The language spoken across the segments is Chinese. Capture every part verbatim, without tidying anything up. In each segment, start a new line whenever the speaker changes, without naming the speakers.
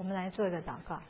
我们来做一个祷告。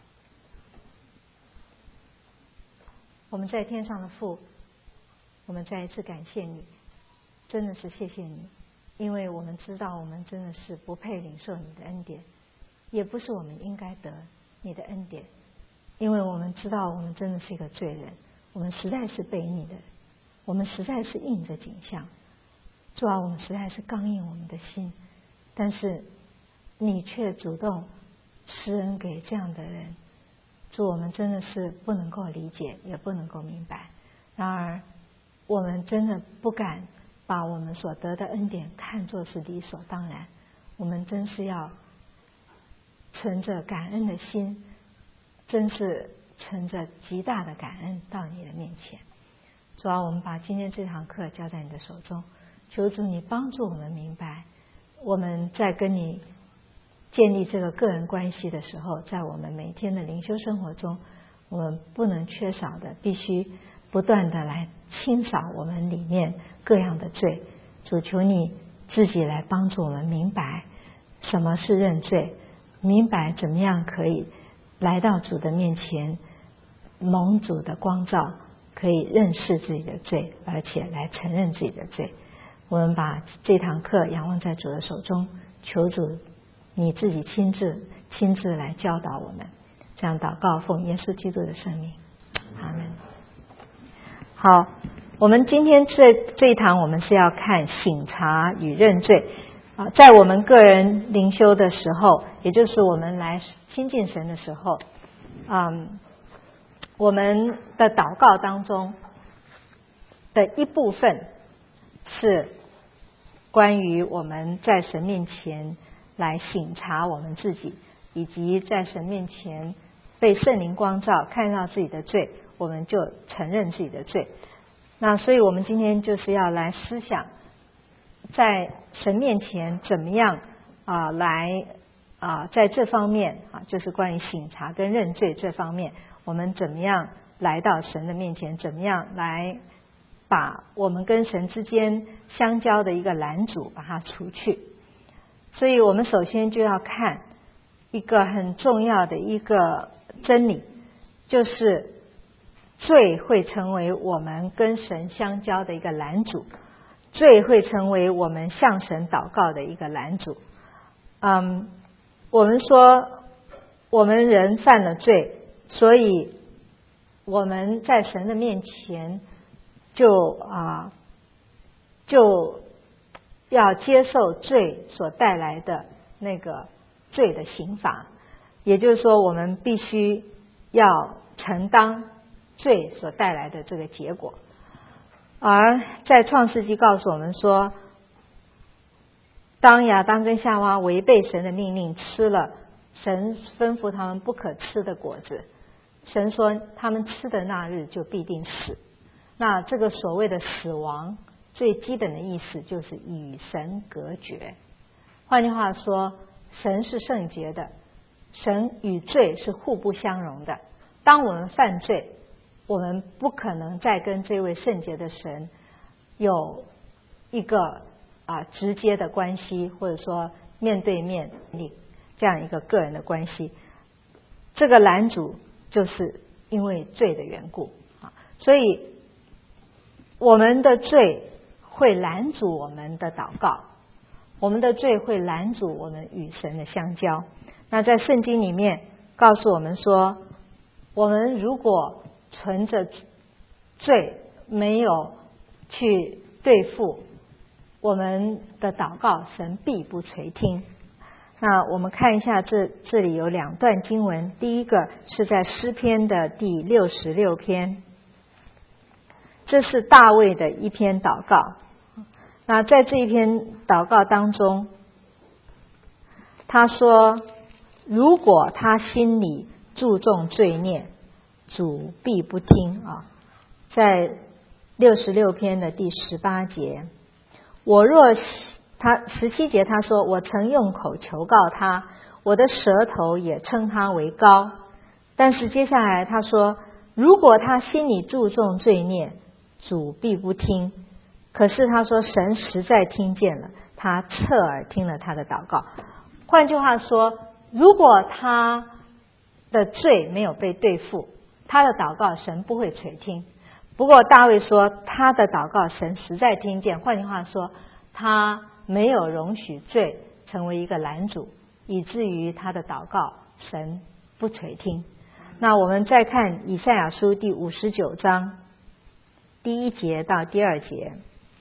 我们在天上的父，我们再一次感谢你，真的是谢谢你，因为我们知道我们真的是不配领受你的恩典，也不是我们应该得你的恩典，因为我们知道我们真的是一个罪人，我们实在是悖逆的，我们实在是应着景象。主啊，我们实在是刚硬我们的心，但是你却主动施恩给这样的人。主，我们真的是不能够理解，也不能够明白。然而我们真的不敢把我们所得的恩典看作是理所当然，我们真是要存着感恩的心，真是存着极大的感恩到你的面前。主啊，我们把今天这堂课交在你的手中，求主你帮助我们明白，我们在跟你建立这个个人关系的时候，在我们每天的灵修生活中，我们不能缺少的，必须不断的来清扫我们里面各样的罪。主，求你自己来帮助我们明白什么是认罪，明白怎么样可以来到主的面前，蒙主的光照，可以认识自己的罪，而且来承认自己的罪。我们把这堂课仰望在主的手中，求主你自己亲自亲自来教导我们，这样祷告奉耶稣基督的圣名，阿门。好，我们今天这这一堂我们是要看省察与认罪啊，在我们个人灵修的时候，也就是我们来亲近神的时候，嗯，我们的祷告当中的一部分是关于我们在神面前来省察我们自己，以及在神面前被圣灵光照，看到自己的罪，我们就承认自己的罪。那所以我们今天就是要来思想，在神面前怎么样啊、呃、来啊、呃、在这方面啊，就是关于省察跟认罪这方面，我们怎么样来到神的面前，怎么样来把我们跟神之间相交的一个拦阻把它除去。所以我们首先就要看一个很重要的一个真理，就是罪会成为我们跟神相交的一个拦阻，罪会成为我们向神祷告的一个拦阻。嗯，我们说我们人犯了罪，所以我们在神的面前就啊就要接受罪所带来的那个罪的刑罚，也就是说我们必须要承担罪所带来的这个结果。而在创世纪告诉我们说，当亚当跟夏娃违背神的命令，吃了神吩咐他们不可吃的果子，神说他们吃的那日就必定死。那这个所谓的死亡，最基本的意思就是与神隔绝。换句话说，神是圣洁的，神与罪是互不相容的。当我们犯罪，我们不可能再跟这位圣洁的神有一个啊直接的关系，或者说面对面这样一个个人的关系。这个拦阻就是因为罪的缘故啊，所以我们的罪会拦阻我们的祷告，我们的罪会拦阻我们与神的相交。那在圣经里面告诉我们说，我们如果存着罪没有去对付我们的祷告，神必不垂听。那我们看一下这这里有两段经文，第一个是在诗篇的第六十六篇，这是大卫的一篇祷告。那在这一篇祷告当中，他说如果他心里注重罪孽，主必不听啊。在六十六篇的第十八节，我若他十七节他说，我曾用口求告他，我的舌头也称他为高。但是接下来他说，如果他心里注重罪孽，主必不听。可是他说神实在听见了，他侧耳听了他的祷告。换句话说，如果他的罪没有被对付，他的祷告神不会垂听。不过大卫说他的祷告神实在听见，换句话说，他没有容许罪成为一个拦阻，以至于他的祷告神不垂听。那我们再看以赛亚书第五十九章第一节到第二节，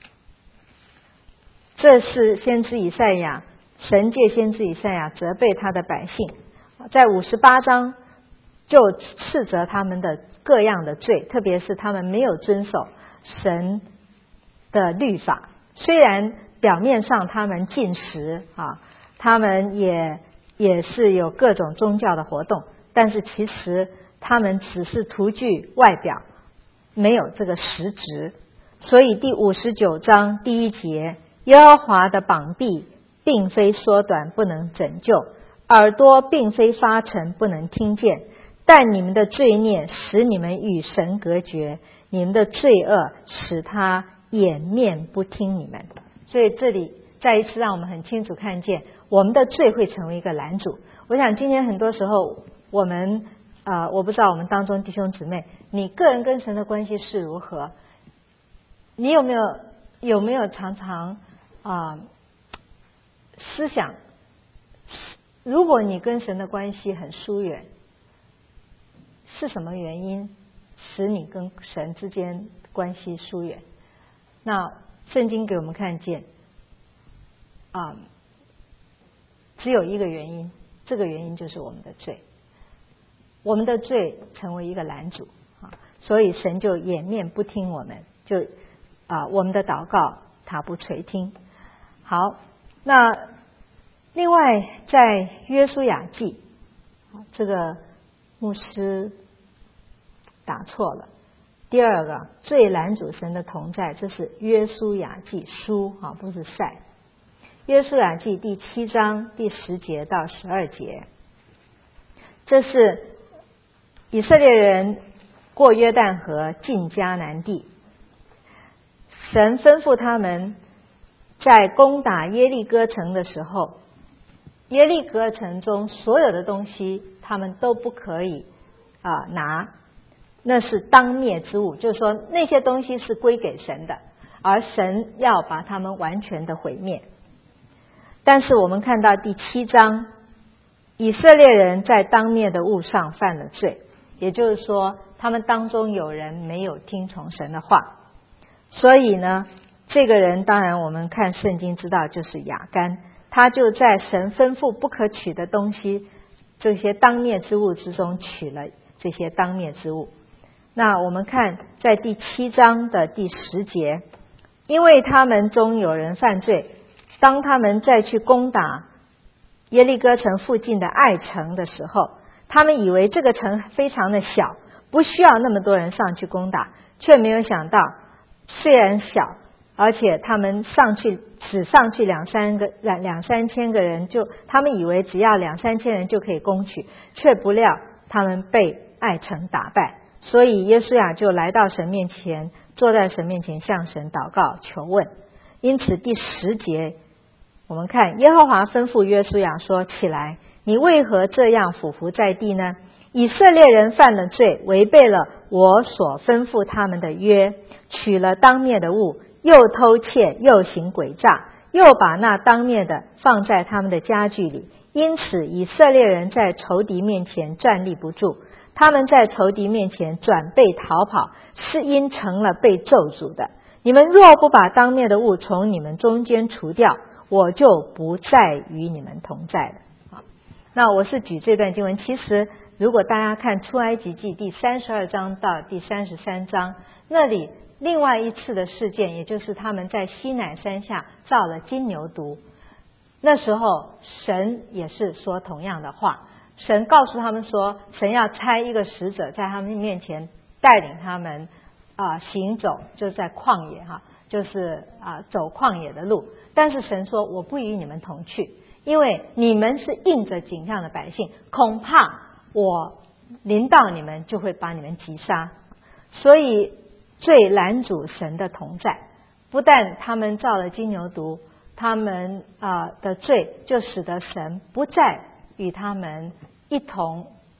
这是先知以赛亚，神借先知以赛亚责备他的百姓，在五十八章就斥责他们的各样的罪，特别是他们没有遵守神的律法。虽然表面上他们禁食啊，他们也也是有各种宗教的活动，但是其实他们只是徒具外表，没有这个实质。所以第五十九章第一节，耶和华的膀臂并非缩短不能拯救，耳朵并非发沉不能听见，但你们的罪孽使你们与神隔绝，你们的罪恶使他掩面不听你们。所以这里再一次让我们很清楚看见，我们的罪会成为一个拦阻。我想今天很多时候我们呃，我不知道我们当中弟兄姊妹，你个人跟神的关系是如何？你有没有有没有常常啊、呃、思想，如果你跟神的关系很疏远，是什么原因使你跟神之间关系疏远？那圣经给我们看见啊、呃，只有一个原因，这个原因就是我们的罪。我们的罪成为一个拦阻啊，所以神就掩面不听我们，就啊我们的祷告他不垂听。好，那另外在约书亚记，这个牧师打错了。第二个最拦阻神的同在，这是约书亚记书啊，不是赛。约书亚记第七章第十节到十二节，这是以色列人过约旦河进迦南地，神吩咐他们在攻打耶利哥城的时候，耶利哥城中所有的东西他们都不可以啊、呃、拿，那是当灭之物，就是说那些东西是归给神的，而神要把他们完全的毁灭。但是我们看到第七章，以色列人在当灭的物上犯了罪，也就是说他们当中有人没有听从神的话，所以呢这个人当然我们看圣经知道就是亚干，他就在神吩咐不可取的东西，这些当灭之物之中取了这些当灭之物。那我们看在第七章的第十节，因为他们中有人犯罪，当他们再去攻打耶利哥城附近的爱城的时候，他们以为这个城非常的小，不需要那么多人上去攻打，却没有想到虽然小，而且他们上去只上去两三个两两三千个人，就他们以为只要两三千人就可以攻取，却不料他们被爱城打败。所以约书亚就来到神面前，坐在神面前向神祷告求问。因此第十节我们看耶和华吩咐约书亚说，起来，你为何这样俯伏在地呢？以色列人犯了罪，违背了我所吩咐他们的约，取了当灭的物，又偷窃，又行诡诈，又把那当灭的放在他们的家具里。因此以色列人在仇敌面前站立不住，他们在仇敌面前转背逃跑，是因成了被咒诅的。你们若不把当灭的物从你们中间除掉，我就不再与你们同在了。好，那我是举这段经文，其实如果大家看出埃及记第三十二章到第三十三章，那里另外一次的事件，也就是他们在西乃山下造了金牛犊，那时候神也是说同样的话，神告诉他们说，神要差一个使者在他们面前带领他们啊、呃、行走，就是在旷野哈，就是啊、呃、走旷野的路。但是神说，我不与你们同去，因为你们是应着景象的百姓，恐怕我临到你们就会把你们击杀。所以最拦阻神的同在，不但他们造了金牛犊，他们啊、呃、的罪就使得神不再与他们一同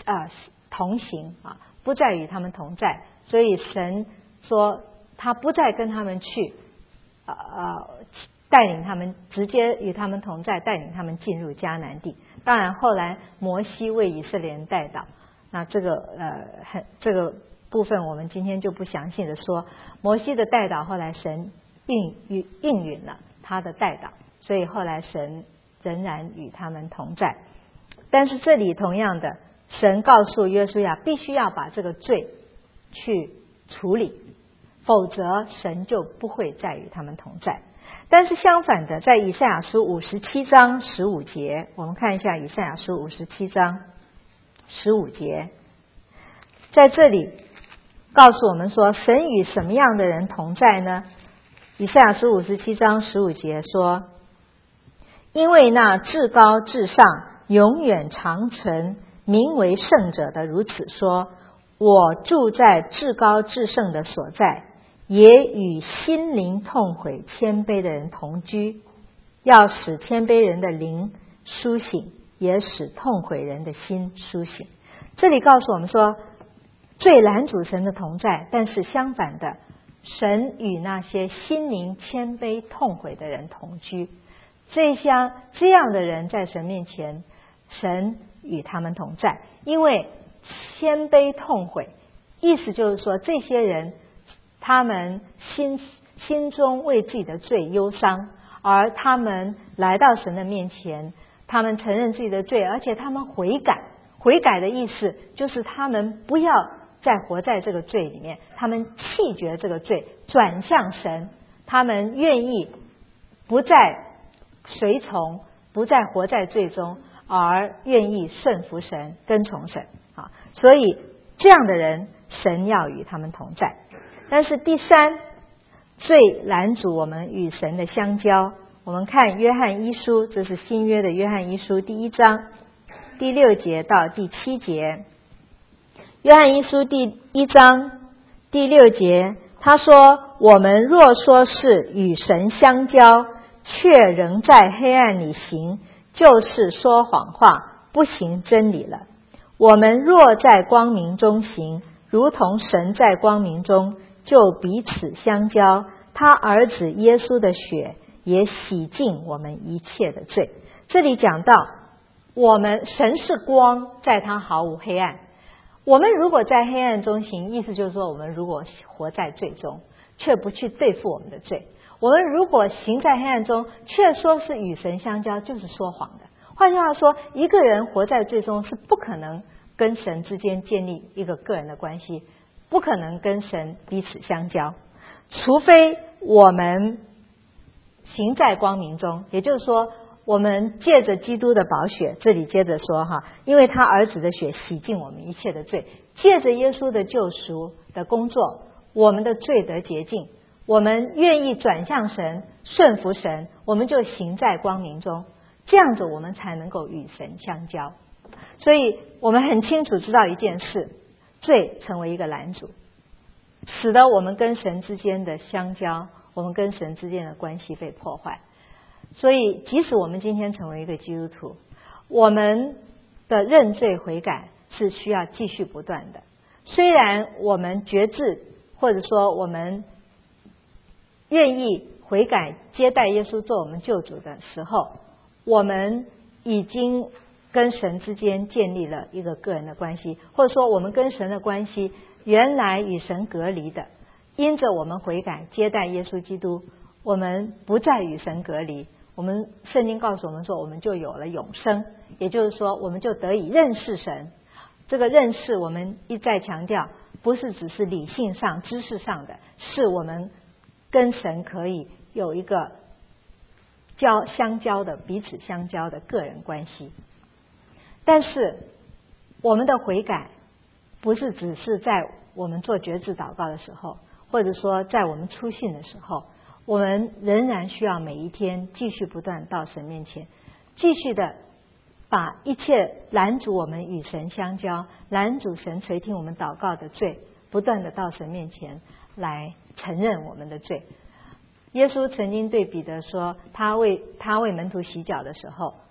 啊同行啊，不再与他们同在。所以神说他不再跟他们去呃带领他们，直接与他们同在，带领他们进入迦南地。当然后来摩西为以色列人代祷，那这个呃很这个部分我们今天就不详细的说。摩西的代祷后来神应允应允了他的代祷，所以后来神仍然与他们同在。但是这里同样的，神告诉约书亚必须要把这个罪去处理，否则神就不会再与他们同在。但是相反的，在以赛亚书五十七章十五节，我们看一下以赛亚书五十七章十五节，在这里告诉我们说，神与什么样的人同在呢？以赛亚书五十七章十五节说，因为那至高至上永远长存名为圣者的如此说，我住在至高至圣的所在，也与心灵痛悔谦卑的人同居，要使谦卑人的灵苏醒，也使痛悔人的心苏醒。这里告诉我们说，罪拦阻神的同在，但是相反的，神与那些心灵谦卑痛悔的人同居。这样这样的人在神面前，神与他们同在。因为谦卑痛悔，意思就是说，这些人他们心心中为自己的罪忧伤，而他们来到神的面前，他们承认自己的罪，而且他们悔改。悔改的意思就是他们不要再活在这个罪里面，他们弃绝这个罪，转向神，他们愿意不再随从，不再活在罪中，而愿意顺服神，跟从神啊。所以这样的人，神要与他们同在。但是第三，罪拦阻我们与神的相交。我们看约翰一书，这是新约的约翰一书第一章第六节到第七节。约翰一书第一章第六节，他说，我们若说是与神相交，却仍在黑暗里行，就是说谎话，不行真理了。我们若在光明中行，如同神在光明中，就彼此相交，他儿子耶稣的血也洗净我们一切的罪。这里讲到我们神是光，在他毫无黑暗。我们如果在黑暗中行，意思就是说，我们如果活在罪中，却不去对付我们的罪，我们如果行在黑暗中，却说是与神相交，就是说谎的。换句话说，一个人活在罪中是不可能跟神之间建立一个个人的关系，不可能跟神彼此相交，除非我们行在光明中。也就是说，我们借着基督的宝血，这里接着说哈，因为他儿子的血洗净我们一切的罪，借着耶稣的救赎的工作，我们的罪得洁净，我们愿意转向神，顺服神，我们就行在光明中，这样子我们才能够与神相交。所以我们很清楚知道一件事，罪成为一个拦阻，使得我们跟神之间的相交，我们跟神之间的关系被破坏。所以即使我们今天成为一个基督徒，我们的认罪悔改是需要继续不断的。虽然我们觉知，或者说我们愿意悔改接待耶稣做我们救主的时候，我们已经跟神之间建立了一个个人的关系，或者说我们跟神的关系原来与神隔离的，因着我们悔改接待耶稣基督，我们不再与神隔离。我们圣经告诉我们说，我们就有了永生，也就是说我们就得以认识神。这个认识我们一再强调，不是只是理性上知识上的，是我们跟神可以有一个交相交的彼此相交的个人关系。但是我们的悔改不是只是在我们做决志祷告的时候，或者说在我们初信的时候，我们仍然需要每一天继续不断到神面前，继续的把一切拦阻我们与神相交，拦阻神垂听我们祷告的罪，不断的到神面前来承认我们的罪。耶稣曾经对彼得说，他为他为门徒洗脚的时候，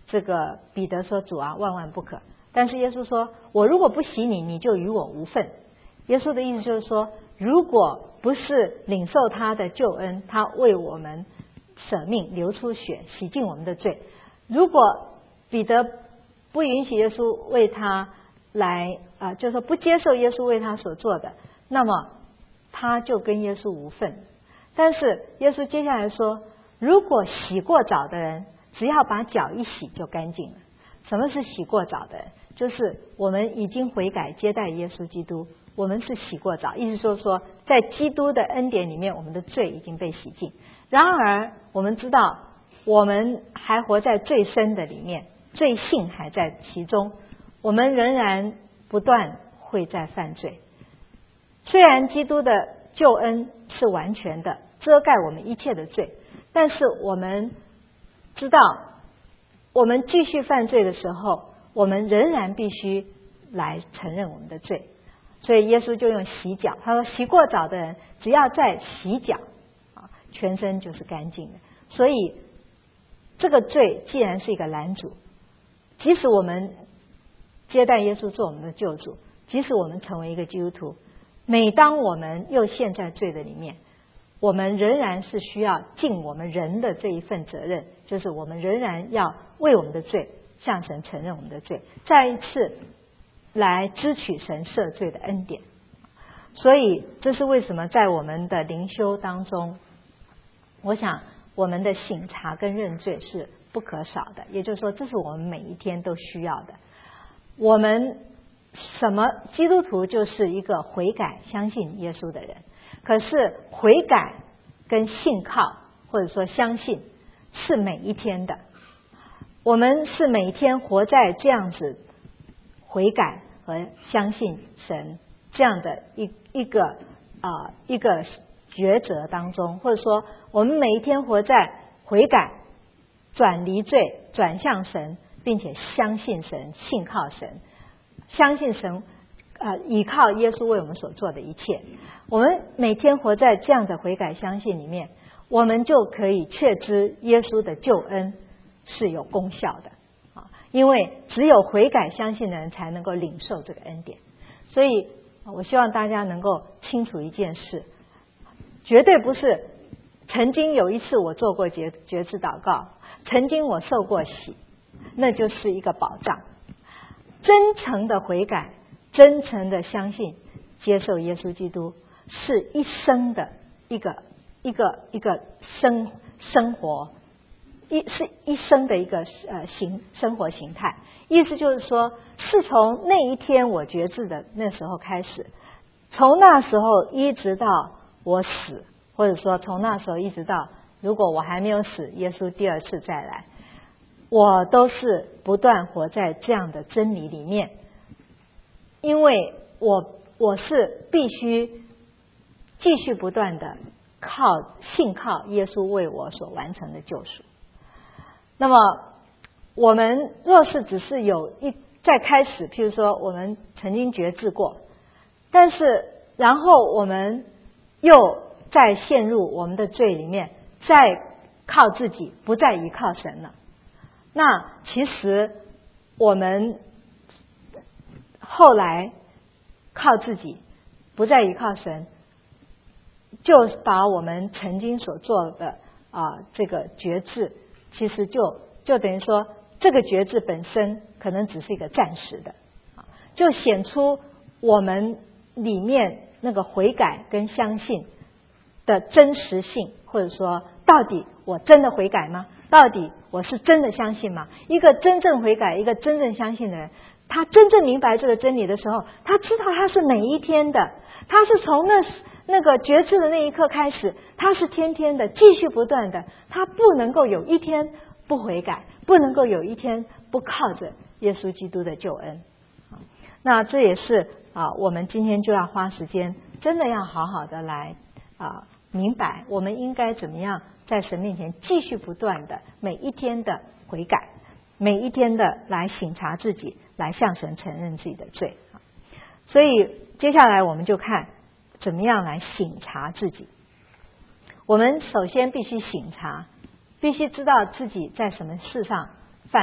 这个彼得说：“主啊，万万不可。”但是耶稣说：“我如果不洗你，你就与我无份。”耶稣的意思就是说，如果不是领受他的救恩，他为我们舍命流出血，洗净我们的罪，如果彼得不允许耶稣为他来啊、呃，就是说不接受耶稣为他所做的，那么他就跟耶稣无份。但是耶稣接下来说，如果洗过澡的人，只要把脚一洗就干净了。什么是洗过澡的人？就是我们已经悔改接待耶稣基督，我们是洗过澡，意思就是说在基督的恩典里面，我们的罪已经被洗净。然而我们知道我们还活在罪深的里面，罪性还在其中，我们仍然不断会在犯罪。虽然基督的救恩是完全的，遮盖我们一切的罪，但是我们知道我们继续犯罪的时候，我们仍然必须来承认我们的罪。所以耶稣就用洗脚，他说洗过澡的人只要再洗脚啊，全身就是干净的。所以这个罪既然是一个拦阻，即使我们接待耶稣做我们的救主，即使我们成为一个基督徒，每当我们又陷在罪的里面，我们仍然是需要尽我们人的这一份责任，就是我们仍然要为我们的罪向神承认我们的罪，再一次来支取神赦罪的恩典。所以这是为什么在我们的灵修当中，我想我们的省察跟认罪是不可少的，也就是说这是我们每一天都需要的。我们什么基督徒就是一个悔改相信耶稣的人，可是悔改跟信靠或者说相信是每一天的，我们是每一天活在这样子悔改和相信神这样的一一个啊、呃、一个抉择当中，或者说我们每一天活在悔改、转离罪、转向神，并且相信神、信靠神，相信神呃依靠耶稣为我们所做的一切。我们每天活在这样的悔改相信里面，我们就可以确知耶稣的救恩是有功效的啊，因为只有悔改相信的人才能够领受这个恩典。所以我希望大家能够清楚一件事，绝对不是曾经有一次我做过决决志祷告，曾经我受过洗，那就是一个保障。真诚的悔改，真诚的相信接受耶稣基督，是一生的一个一个一个生生活，一是一生的一个呃形生活形态。意思就是说，是从那一天我决志的那时候开始，从那时候一直到我死，或者说从那时候一直到如果我还没有死，耶稣第二次再来，我都是不断活在这样的真理里面，因为我我是必须继续不断的靠信靠耶稣为我所完成的救赎。那么我们若是只是有一在开始，譬如说我们曾经决志过，但是然后我们又再陷入我们的罪里面，再靠自己，不再依靠神了，那其实我们后来靠自己，不再依靠神，就把我们曾经所做的啊、呃、这个决志，其实就就等于说这个决志本身可能只是一个暂时的，就显出我们里面那个悔改跟相信的真实性，或者说到底我真的悔改吗？到底我是真的相信吗？一个真正悔改，一个真正相信的人，他真正明白这个真理的时候，他知道他是每一天的，他是从那那个决志的那一刻开始，他是天天的，继续不断的，他不能够有一天不悔改，不能够有一天不靠着耶稣基督的救恩。那这也是啊，我们今天就要花时间，真的要好好的来啊明白，我们应该怎么样在神面前继续不断的每一天的悔改，每一天的来省察自己，来向神承认自己的罪。所以接下来我们就看怎么样来省察自己。我们首先必须省察，必须知道自己在什么事上犯了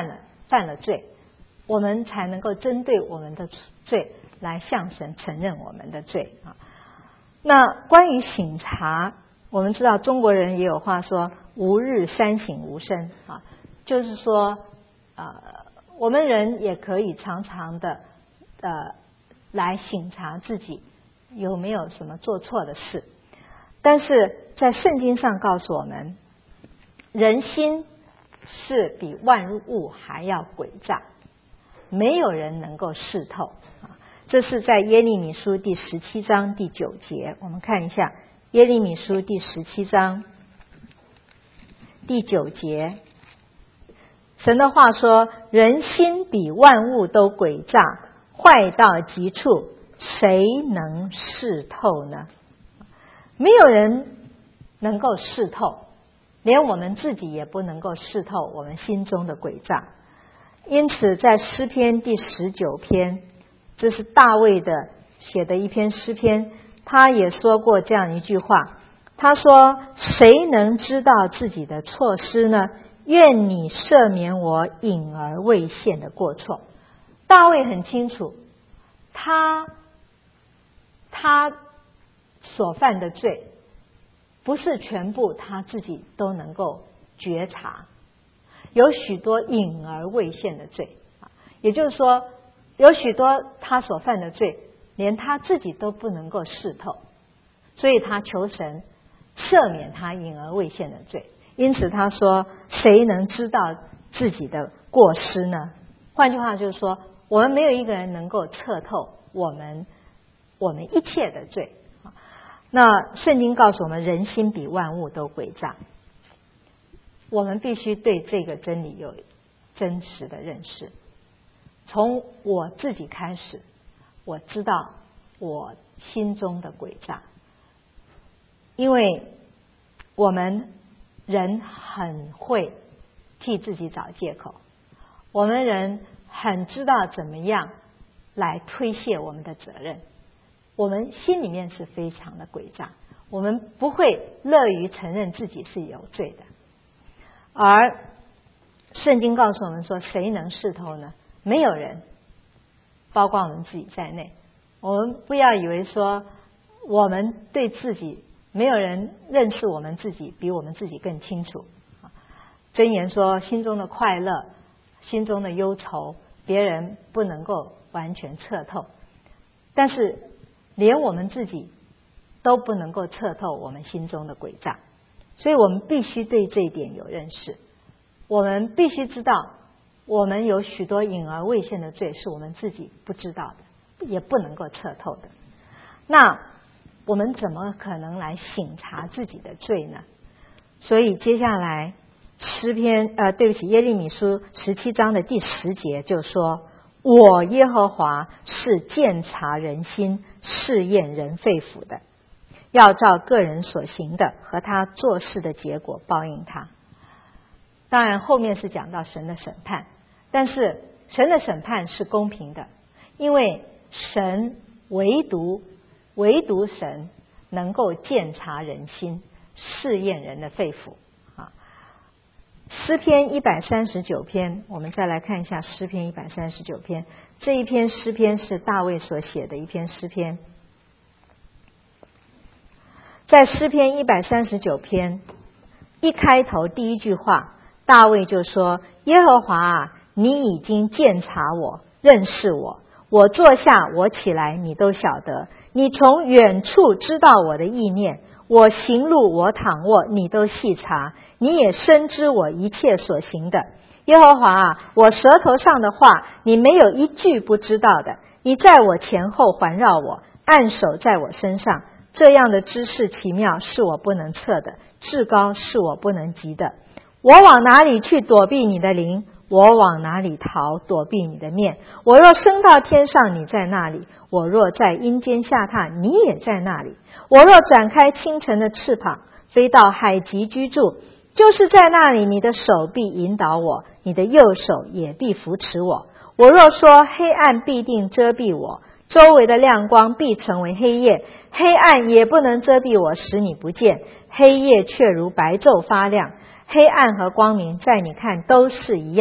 犯了罪，我们才能够针对我们的罪来向神承认我们的罪啊。那关于省察，我们知道中国人也有话说吾日三省吾身啊，就是说呃我们人也可以常常的呃来省察自己有没有什么做错的事。但是在圣经上告诉我们，人心是比万物还要诡诈，没有人能够识透啊。这是在耶利米书第十七章第九节，我们看一下耶利米书第十七章第九节，神的话说，人心比万物都诡诈，坏到极处，谁能识透呢？没有人能够识透，连我们自己也不能够识透我们心中的诡诈。因此在诗篇第十九篇，这是大卫的写的一篇诗篇，他也说过这样一句话，他说，谁能知道自己的错失呢？愿你赦免我隐而未现的过错。大卫很清楚，他他所犯的罪不是全部他自己都能够觉察，有许多隐而未现的罪，也就是说有许多他所犯的罪连他自己都不能够识透，所以他求神赦免他隐而未现的罪。因此他说，谁能知道自己的过失呢？换句话就是说，我们没有一个人能够测透我们我们一切的罪。那圣经告诉我们，人心比万物都诡诈，我们必须对这个真理有真实的认识。从我自己开始，我知道我心中的诡诈，因为我们人很会替自己找借口，我们人很知道怎么样来推卸我们的责任，我们心里面是非常的诡诈，我们不会乐于承认自己是有罪的。而圣经告诉我们说，谁能识透呢？没有人，包括我们自己在内。我们不要以为说我们对自己，没有人认识我们自己比我们自己更清楚。箴言说，心中的快乐，心中的忧愁，别人不能够完全测透，但是连我们自己都不能够测透我们心中的诡诈，所以我们必须对这一点有认识。我们必须知道，我们有许多隐而未现的罪是我们自己不知道的，也不能够测透的。那我们怎么可能来省察自己的罪呢？所以接下来诗篇呃，对不起，耶利米书十七章的第十节就说，我耶和华是鉴察人心，试验人肺腑的，要照个人所行的和他做事的结果报应他。当然后面是讲到神的审判，但是神的审判是公平的，因为神唯独唯独神能够鉴察人心，试验人的肺腑啊。诗篇一百三十九篇，我们再来看一下诗篇一百三十九篇。这一篇诗篇是大卫所写的一篇诗篇。在诗篇一百三十九篇一开头第一句话，大卫就说，耶和华啊，你已经鉴察我，认识我，我坐下我起来你都晓得，你从远处知道我的意念，我行路我躺卧你都细察，你也深知我一切所行的。耶和华啊，我舌头上的话你没有一句不知道的，你在我前后环绕我，按手在我身上，这样的知识奇妙是我不能测的，至高是我不能及的。我往哪里去躲避你的灵？我往哪里逃躲避你的面？我若升到天上，你在那里；我若在阴间下榻，你也在那里。我若展开清晨的翅膀，飞到海极居住，就是在那里，你的手必引导我，你的右手也必扶持我。我若说黑暗必定遮蔽我，周围的亮光必成为黑夜，黑暗也不能遮蔽我，使你不见，黑夜却如白昼发亮。黑暗和光明在你看都是一样。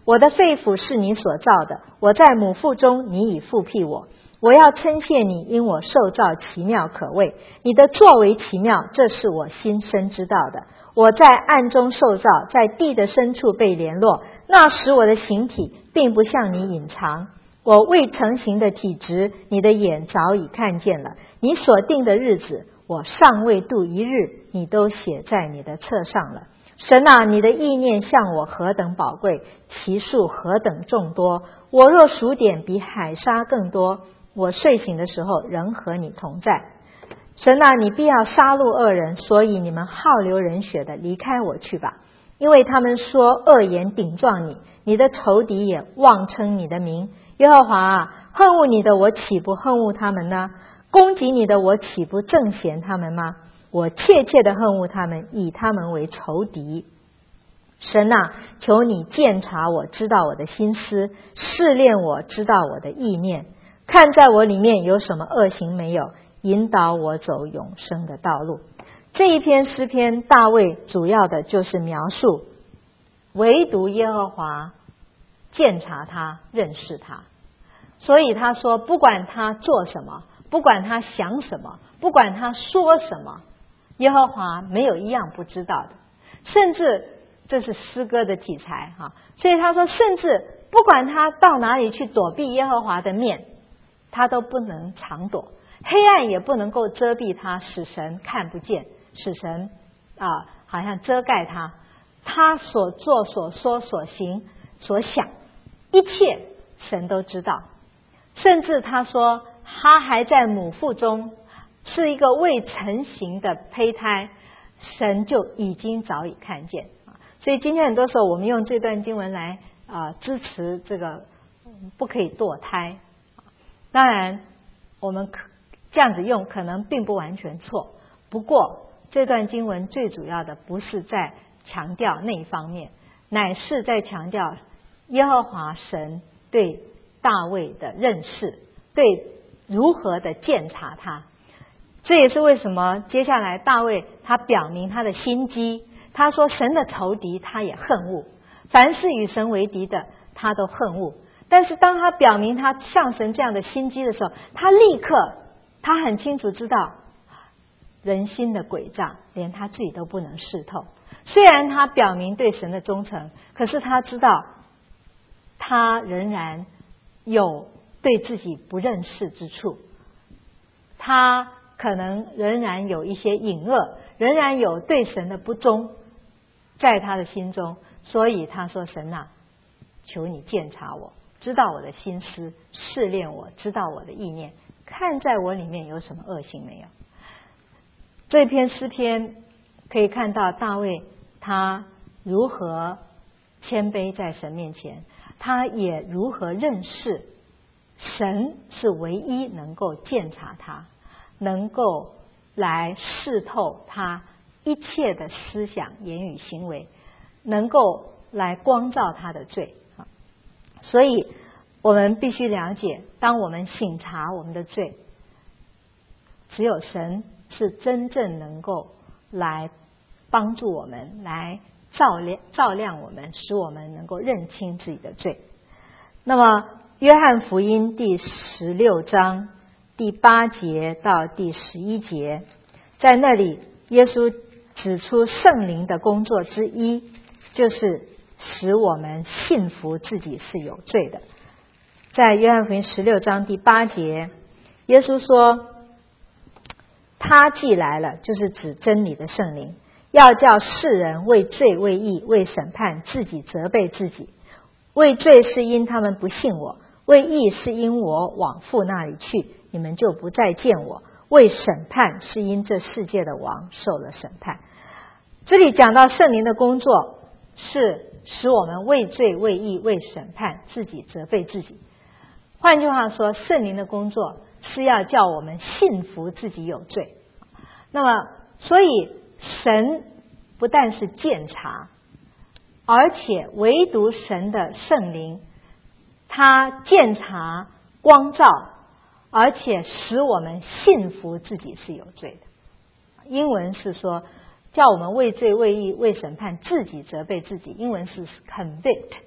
我的肺腑是你所造的，我在母腹中，你已复辟我。我要称谢你，因我受造奇妙可畏，你的作为奇妙，这是我心深知道的。我在暗中受造，在地的深处被联络，那时我的形体并不向你隐藏。我未成形的体质，你的眼早已看见了。你所定的日子，我尚未度一日，你都写在你的册上了。神啊，你的意念向我何等宝贵，其数何等众多。我若数点，比海沙更多。我睡醒的时候，仍和你同在。神啊，你必要杀戮恶人，所以你们好流人血的离开我去吧。因为他们说恶言顶撞你，你的仇敌也妄称你的名。耶和华啊，恨恶你的我岂不恨恶他们呢？攻击你的我岂不憎嫌他们吗？我切切的恨恶他们，以他们为仇敌。神啊，求你鉴察我，知道我的心思，试炼我，知道我的意念，看在我里面有什么恶行没有，引导我走永生的道路。这一篇诗篇，大卫主要的就是描述唯独耶和华鉴察他，认识他。所以他说，不管他做什么，不管他想什么，不管他说什么，耶和华没有一样不知道的。甚至这是诗歌的题材哈，所以他说，甚至不管他到哪里去躲避耶和华的面，他都不能常躲，黑暗也不能够遮蔽他，使神看不见，使神啊好像遮盖他。他所做所说所行所想一切神都知道。甚至他说他还在母腹中是一个未成形的胚胎，神就已经早已看见。所以今天很多时候我们用这段经文来啊、呃、支持这个不可以堕胎。当然我们这样子用可能并不完全错，不过这段经文最主要的不是在强调那一方面，乃是在强调耶和华神对大卫的认识，对如何的鉴察他。这也是为什么接下来大卫他表明他的心机，他说神的仇敌他也恨恶，凡是与神为敌的他都恨恶。但是当他表明他像神这样的心机的时候，他立刻他很清楚知道人心的诡诈连他自己都不能识透。虽然他表明对神的忠诚，可是他知道他仍然有对自己不认识之处，他可能仍然有一些隐恶，仍然有对神的不忠在他的心中。所以他说，神啊，求你鉴察我，知道我的心思，试炼我，知道我的意念，看在我里面有什么恶行没有。这篇诗篇可以看到大卫他如何谦卑在神面前，他也如何认识神是唯一能够鉴察他，能够来视透他一切的思想言语行为，能够来光照他的罪。所以我们必须了解，当我们省察我们的罪，只有神是真正能够来帮助我们，来照亮照亮我们，使我们能够认清自己的罪。那么约翰福音第十六章第八节到第十一节，在那里耶稣指出圣灵的工作之一，就是使我们信服自己是有罪的。在约翰福音十六章第八节，耶稣说，他既来了，就是指真理的圣灵，要叫世人为罪为义为审判，自己责备自己。为罪是因他们不信我，为义是因我往父那里去，你们就不再见我。为审判是因这世界的王受了审判。这里讲到圣灵的工作是使我们为罪为义为审判，自己责备自己。换句话说，圣灵的工作是要叫我们信服自己有罪。那么所以神不但是鉴察，而且唯独神的圣灵，他鉴察光照，而且使我们信服自己是有罪的。英文是说叫我们为罪为义为审判，自己责备自己。英文是 convict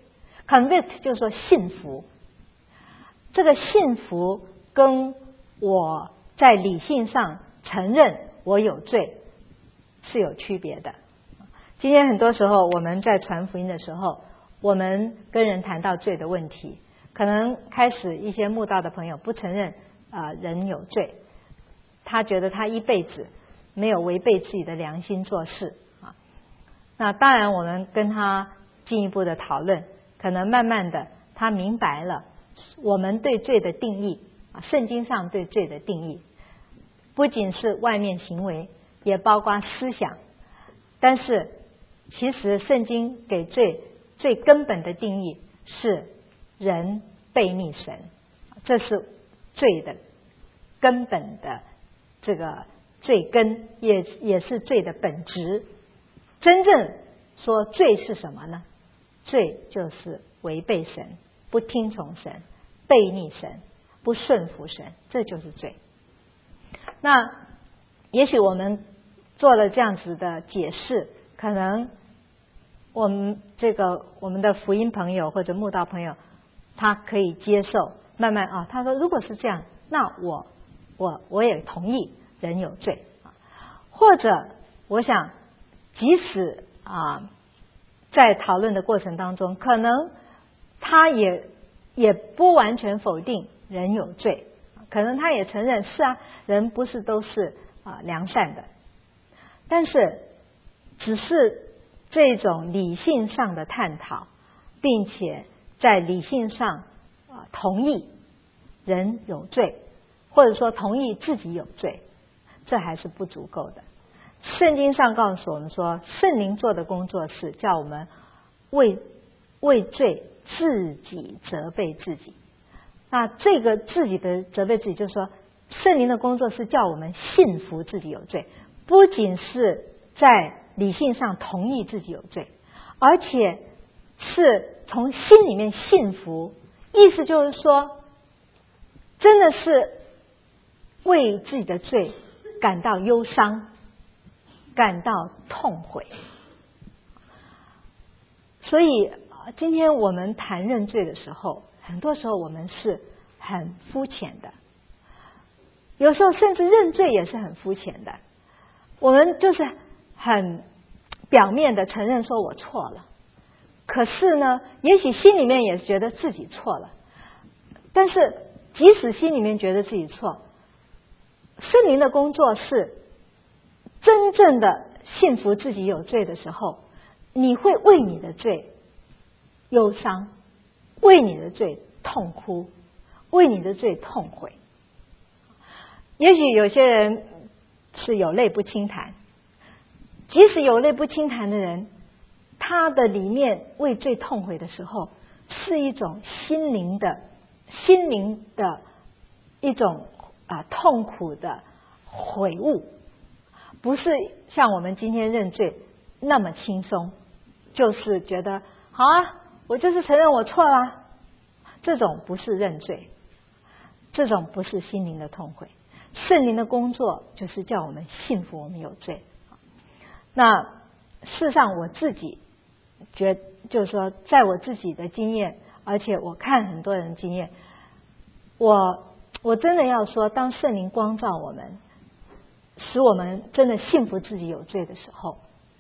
convict 就是说信服。这个信服跟我在理性上承认我有罪是有区别的。今天很多时候我们在传福音的时候，我们跟人谈到罪的问题，可能开始一些慕道的朋友不承认啊、呃、人有罪，他觉得他一辈子没有违背自己的良心做事啊。那当然我们跟他进一步的讨论，可能慢慢的他明白了我们对罪的定义啊，圣经上对罪的定义不仅是外面行为，也包括思想。但是其实圣经给罪最根本的定义是人背逆神，这是罪的根本的这个罪根，也也是罪的本质。真正说罪是什么呢？罪就是违背神，不听从神，背逆神，不顺服神，这就是罪。那也许我们做了这样子的解释，可能我们这个我们的福音朋友或者慕道朋友他可以接受，慢慢啊，他说如果是这样，那我我我也同意人有罪。或者我想即使啊在讨论的过程当中，可能他也也不完全否定人有罪，可能他也承认是啊，人不是都是啊良善的，但是只是这种理性上的探讨，并且在理性上啊同意人有罪，或者说同意自己有罪，这还是不足够的。圣经上告诉我们说，圣灵做的工作是叫我们为为罪自己责备自己。那这个自己的责备自己，就是说圣灵的工作是叫我们信服自己有罪，不仅是在理性上同意自己有罪，而且是从心里面信服。意思就是说，真的是为自己的罪感到忧伤，感到痛悔。所以今天我们谈认罪的时候，很多时候我们是很肤浅的，有时候甚至认罪也是很肤浅的。我们就是很表面的承认说我错了，可是呢，也许心里面也觉得自己错了。但是即使心里面觉得自己错，圣灵的工作是真正的信服自己有罪的时候，你会为你的罪忧伤，为你的罪痛哭，为你的罪痛悔。也许有些人是有泪不轻弹，即使有泪不轻弹的人，他的里面为罪痛悔的时候，是一种心灵的心灵的一种啊痛苦的悔悟，不是像我们今天认罪那么轻松，就是觉得好啊，我就是承认我错了。这种不是认罪，这种不是心灵的痛悔。圣灵的工作就是叫我们信服我们有罪。那事实上我自己觉就是说，在我自己的经验，而且我看很多人经验，我我真的要说，当圣灵光照我们，使我们真的信服自己有罪的时候，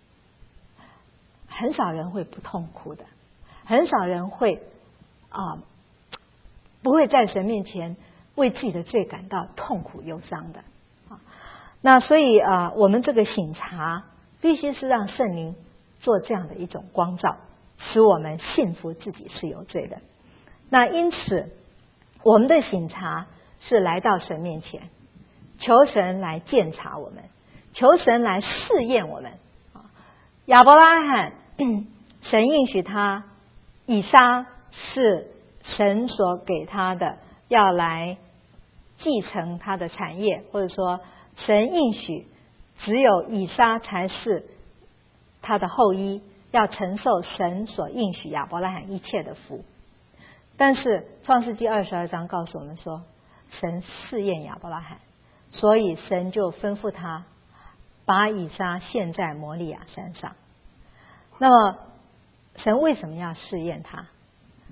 很少人会不痛苦的，很少人会啊不会在神面前为自己的罪感到痛苦忧伤的啊。那所以啊，我们这个省察必须是让圣灵做这样的一种光照，使我们信服自己是有罪的。那因此，我们的省察是来到神面前，求神来鉴察我们，求神来试验我们。亚伯拉罕，神应许他，以撒是神所给他的，要来继承他的产业，或者说神应许只有以撒才是他的后裔，要承受神所应许亚伯拉罕一切的福。但是创世纪二十二章告诉我们说，神试验亚伯拉罕，所以神就吩咐他把以撒献在摩利亚山上。那么神为什么要试验他？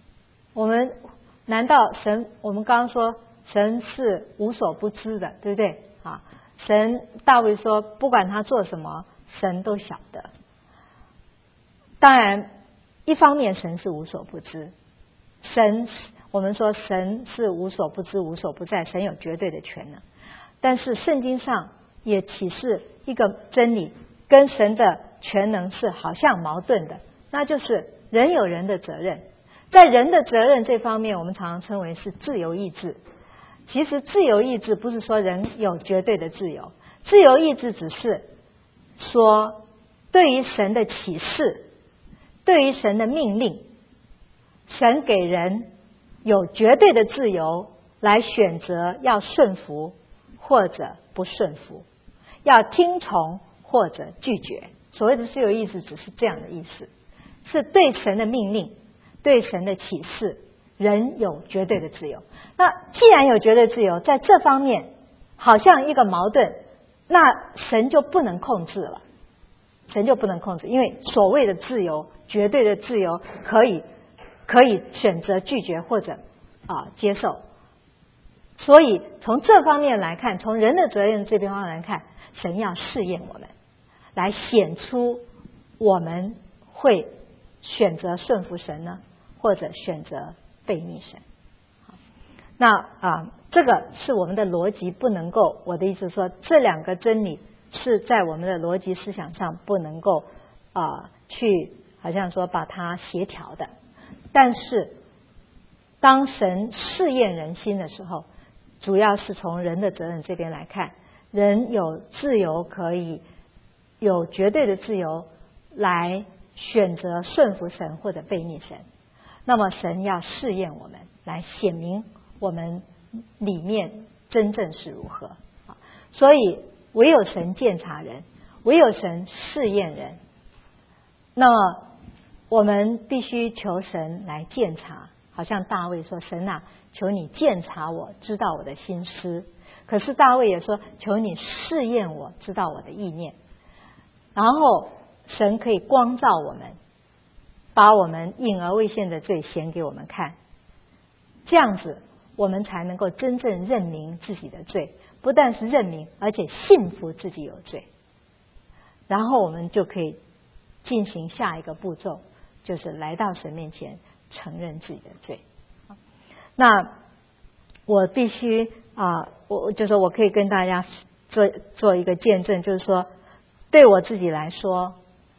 我们难道神？我们刚刚说神是无所不知的，对不对？啊，神大卫说，不管他做什么，神都晓得。当然，一方面神是无所不知，神我们说神是无所不知、无所不在，神有绝对的权能。但是圣经上也启示一个真理，跟神的全能是好像矛盾的，那就是人有人的责任。在人的责任这方面，我们常常称为是自由意志。其实自由意志不是说人有绝对的自由，自由意志只是说对于神的启示，对于神的命令，神给人有绝对的自由来选择要顺服或者不顺服，要听从或者拒绝。所谓的自由意志只是这样的意思，是对神的命令，对神的启示，人有绝对的自由。那既然有绝对自由，在这方面好像一个矛盾，那神就不能控制了，神就不能控制，因为所谓的自由，绝对的自由，可以可以选择拒绝或者啊接受。所以从这方面来看，从人的责任这边方面来看，神要试验我们，来显出我们会选择顺服神呢，或者选择背逆神。那啊，这个是我们的逻辑不能够，我的意思是说，这两个真理是在我们的逻辑思想上不能够啊去好像说把它协调的。但是当神试验人心的时候，主要是从人的责任这边来看，人有自由，可以有绝对的自由来选择顺服神或者背逆神。那么神要试验我们，来显明我们里面真正是如何。所以唯有神鉴察人，唯有神试验人。那么我们必须求神来鉴察，好像大卫说，神啊，求你鉴察我，知道我的心思。可是大卫也说，求你试验我，知道我的意念。然后神可以光照我们，把我们隐而未现的罪显给我们看，这样子我们才能够真正认明自己的罪，不但是认明，而且信服自己有罪。然后我们就可以进行下一个步骤，就是来到神面前承认自己的罪。那我必须啊，我就说我可以跟大家做做一个见证，就是说对我自己来说，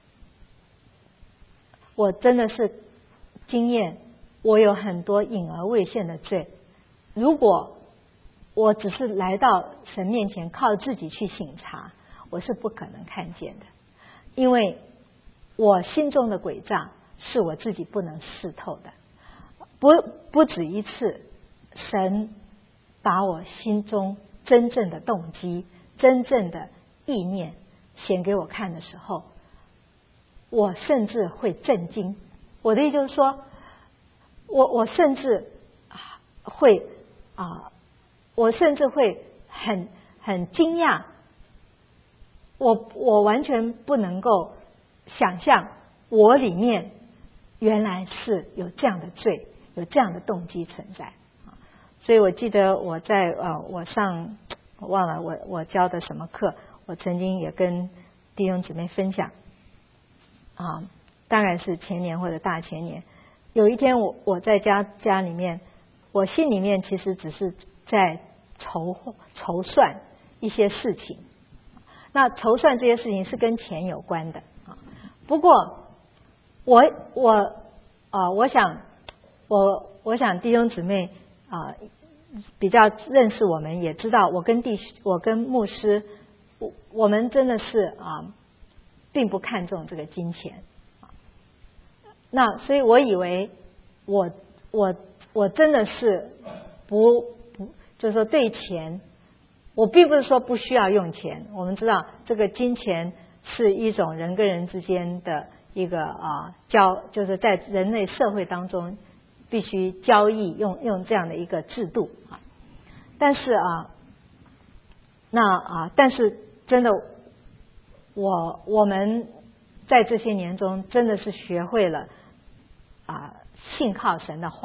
我真的是经验，我有很多隐而未现的罪。如果我只是来到神面前靠自己去省察，我是不可能看见的，因为我心中的诡诈是我自己不能识透的。不不止一次，神把我心中真正的动机、真正的意念显给我看的时候，我甚至会震惊。我的意思就是说，我我甚至会啊，我甚至会很很惊讶，我我完全不能够想象我里面原来是有这样的罪，有这样的动机存在。所以我记得我在呃我上我忘了我我教的什么课，我曾经也跟弟兄姊妹分享啊，大概是前年或者大前年，有一天我我在家家里面，我心里面其实只是在筹筹算一些事情。那筹算这些事情是跟钱有关的啊。不过我我啊、呃，我想我我想弟兄姊妹啊、呃、比较认识我们，也知道我跟弟我跟牧师，我我们真的是啊、呃，并不看重这个金钱。那所以我以为我我我真的是不不就是说对钱，我并不是说不需要用钱。我们知道这个金钱是一种人跟人之间的一个啊交，就是在人类社会当中必须交易用用这样的一个制度啊。但是啊，那啊，但是真的，我我们在这些年中真的是学会了啊信靠神的话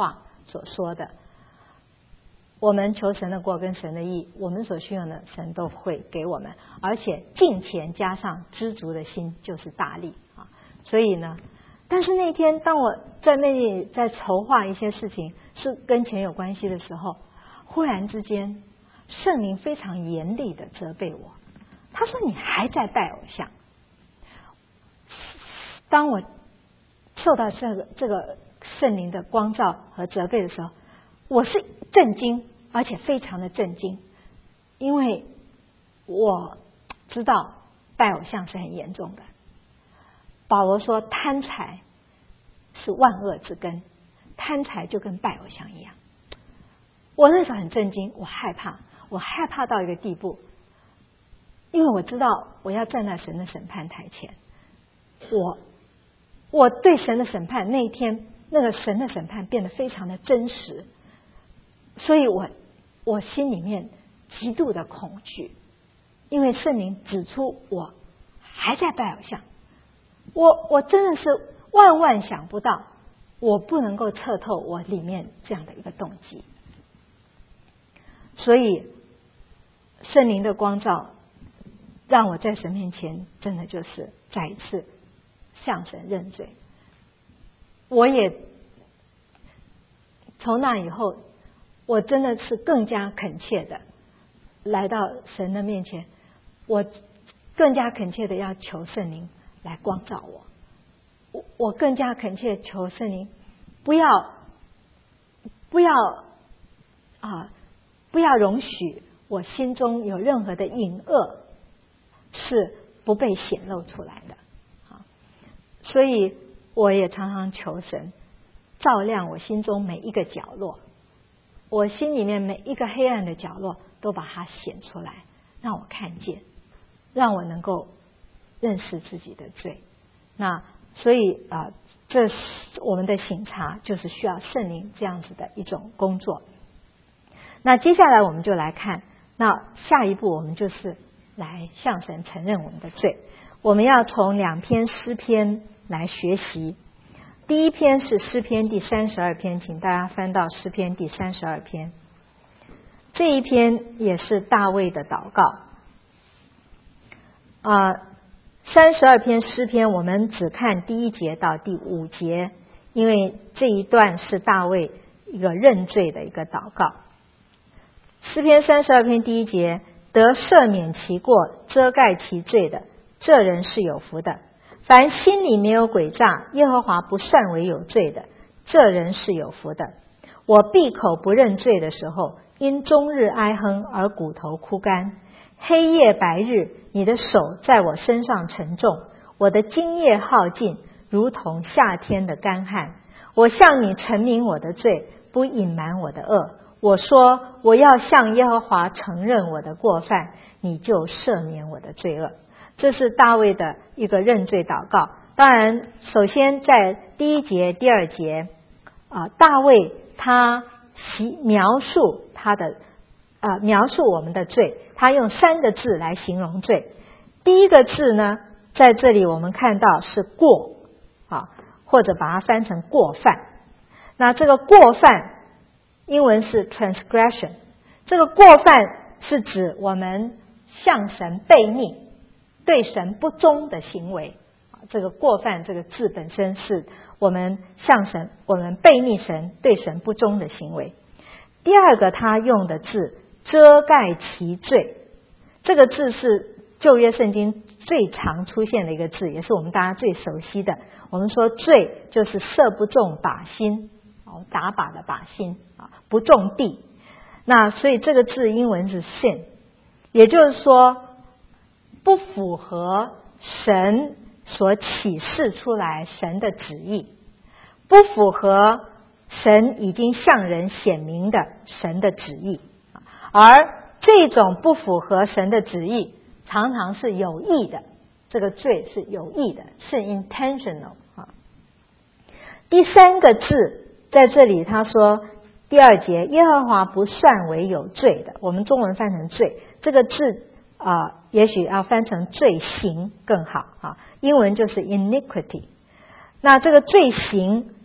所说的，我们求神的国跟神的义，我们所需要的神都会给我们，而且敬虔加上知足的心就是大利啊。所以呢，但是那天当我在那里在筹划一些事情是跟钱有关系的时候，忽然之间圣灵非常严厉的责备我，他说你还在拜偶像。当我受到这个这个圣灵的光照和责备的时候，我是震惊，而且非常的震惊，因为我知道拜偶像是很严重的。保罗说贪财是万恶之根，贪财就跟拜偶像一样。我那时候很震惊，我害怕，我害怕到一个地步，因为我知道我要站在神的审判台前，我我对神的审判那一天，那个神的审判变得非常的真实，所以我我心里面极度的恐惧，因为圣灵指出我还在拜偶像，我我真的是万万想不到，我不能够测透我里面这样的一个动机，所以圣灵的光照让我在神面前真的就是再一次向神认罪。我也从那以后，我真的是更加恳切的来到神的面前，我更加恳切的要求圣灵来光照我，我我更加恳切求圣灵不要不要啊不要容许我心中有任何的隐恶是不被显露出来的啊。所以我也常常求神照亮我心中每一个角落，我心里面每一个黑暗的角落都把它显出来，让我看见，让我能够认识自己的罪。那所以啊、呃，这是我们的省察，就是需要圣灵这样子的一种工作。那接下来我们就来看，那下一步我们就是来向神承认我们的罪。我们要从两篇诗篇来学习。第一篇是诗篇第三十二篇，请大家翻到诗篇第三十二篇。这一篇也是大卫的祷告。啊、呃，三十二篇诗篇我们只看第一节到第五节，因为这一段是大卫一个认罪的一个祷告。诗篇三十二篇第一节，得赦免其过，遮盖其罪的，这人是有福的。凡心里没有诡诈，耶和华不算为有罪的，这人是有福的。我闭口不认罪的时候，因终日哀哼而骨头枯干。黑夜白日，你的手在我身上沉重，我的精液耗尽，如同夏天的干旱。我向你陈明我的罪，不隐瞒我的恶。我说我要向耶和华承认我的过犯，你就赦免我的罪恶。这是大卫的一个认罪祷告。当然首先在第一节第二节啊、呃，大卫他描述他的啊、呃、描述我们的罪，他用三个字来形容罪。第一个字呢，在这里我们看到是过啊，或者把它翻成过犯。那这个过犯英文是 transgression， 这个过犯是指我们向神悖逆，对神不忠的行为。这个过犯这个字本身是我们向神，我们悖逆神，对神不忠的行为。第二个他用的字遮盖其罪，这个字是旧约圣经最常出现的一个字，也是我们大家最熟悉的。我们说罪就是射不中靶心，打靶的靶心，不中地。那所以这个字英文是 sin， 也就是说不符合神所启示出来神的旨意，不符合神已经向人显明的神的旨意。而这种不符合神的旨意常常是有意的，这个罪是有意的，是 intentional。 第三个字在这里他说第二节，耶和华不算为有罪的，我们中文翻成罪，这个字啊、呃，也许要翻成罪行更好啊，英文就是 iniquity。那这个罪行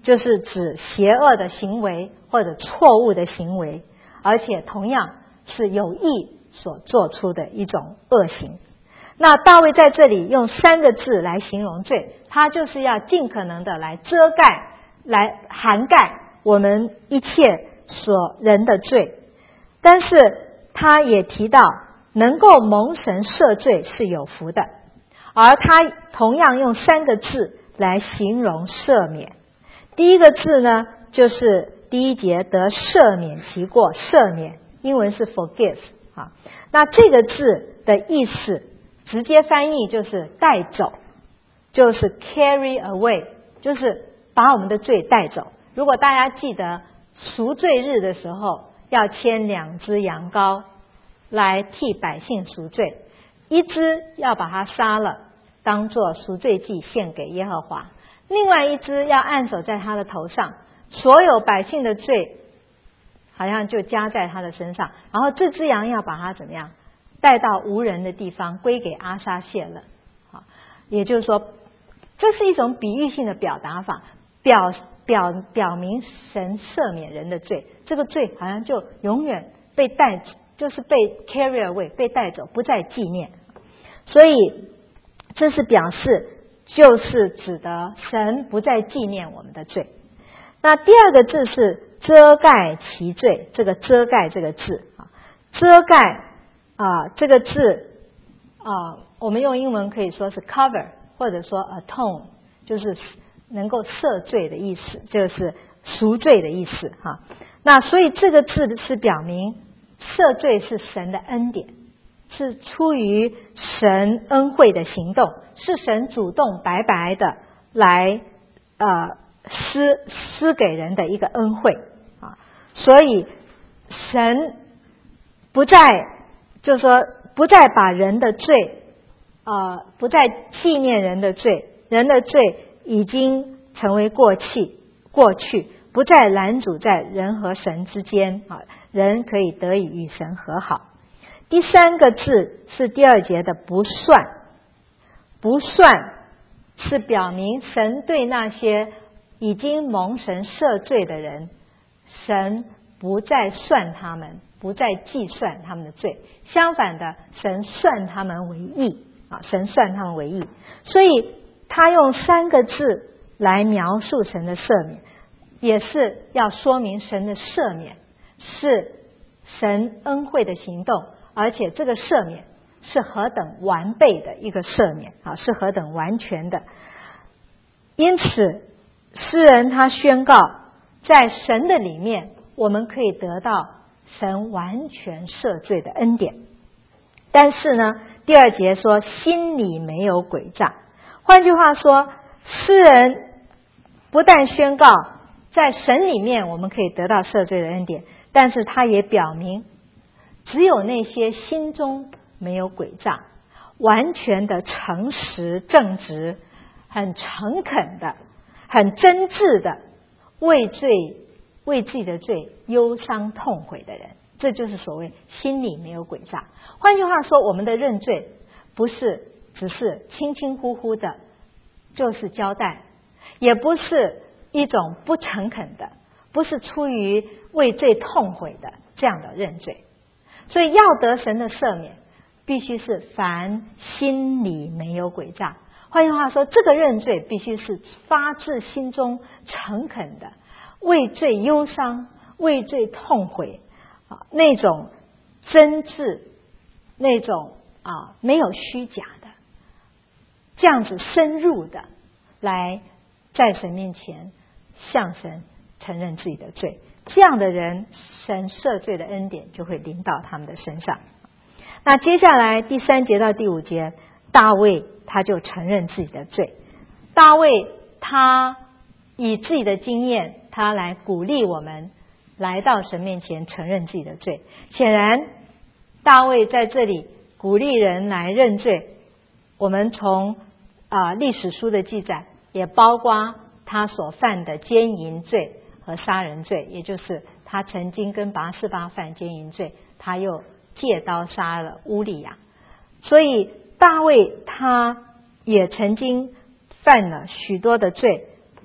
就是指邪恶的行为或者错误的行为，而且同样是有意所做出的一种恶行。那大卫在这里用三个字来形容罪，他就是要尽可能的来遮盖，来涵盖我们一切所人的罪。但是他也提到能够蒙神赦罪是有福的，而他同样用三个字来形容赦免。第一个字呢，就是第一节得赦免其过，赦免英文是 forgive 啊。那这个字的意思直接翻译就是带走，就是 carry away， 就是把我们的罪带走。如果大家记得赎罪日的时候要牵两只羊羔来替百姓赎罪，一只要把它杀了当作赎罪祭献给耶和华，另外一只要按手在他的头上，所有百姓的罪好像就加在他的身上，然后这只羊要把它怎么样带到无人的地方归给阿撒谢勒。好，也就是说这是一种比喻性的表达法，表表表明神赦免人的罪，这个罪好像就永远被带，就是被 carry away 被带走，不再纪念。所以这是表示就是指的神不再纪念我们的罪。那第二个字是遮盖其罪，这个遮盖这个字啊，遮盖啊这个字啊，我们用英文可以说是 cover 或者说 atone， 就是能够赦罪的意思，就是赎罪的意思哈。那所以这个字是表明赦罪是神的恩典，是出于神恩惠的行动，是神主动白白的来呃施施给人的一个恩惠啊。所以神不再就是说不再把人的罪呃不再纪念人的罪，人的罪已经成为过去过去，不再拦阻在人和神之间啊，人可以得以与神和好。第三个字是第二节的不算，不算是表明神对那些已经蒙神赦罪的人，神不再算他们，不再计算他们的罪，相反的，神算他们为义啊，神算他们为义。所以他用三个字来描述神的赦免，也是要说明神的赦免是神恩惠的行动，而且这个赦免是何等完备的一个赦免啊，是何等完全的。因此诗人他宣告，在神的里面我们可以得到神完全赦罪的恩典。但是呢，第二节说心里没有诡诈，换句话说，诗人不但宣告在神里面我们可以得到赦罪的恩典，但是他也表明只有那些心中没有诡诈，完全的诚实正直，很诚恳的，很真挚的为罪为自己的罪忧伤痛悔的人，这就是所谓心里没有诡诈。换句话说，我们的认罪不是只是轻轻忽忽的就是交代，也不是一种不诚恳的，不是出于为罪痛悔的这样的认罪。所以要得神的赦免，必须是凡心里没有诡诈。换句话说，这个认罪必须是发自心中诚恳的，为罪忧伤，为罪痛悔啊，那种真挚，那种啊没有虚假的，这样子深入的来在神面前向神承认自己的罪，这样的人神赦罪的恩典就会临到他们的身上。那接下来第三节到第五节，大卫他就承认自己的罪。大卫他以自己的经验，他来鼓励我们来到神面前承认自己的罪。显然大卫在这里鼓励人来认罪，我们从啊、呃、历史书的记载，也包括他所犯的奸淫罪和杀人罪，也就是他曾经跟拔示巴犯奸淫罪，他又借刀杀了乌利亚。所以大卫他也曾经犯了许多的罪，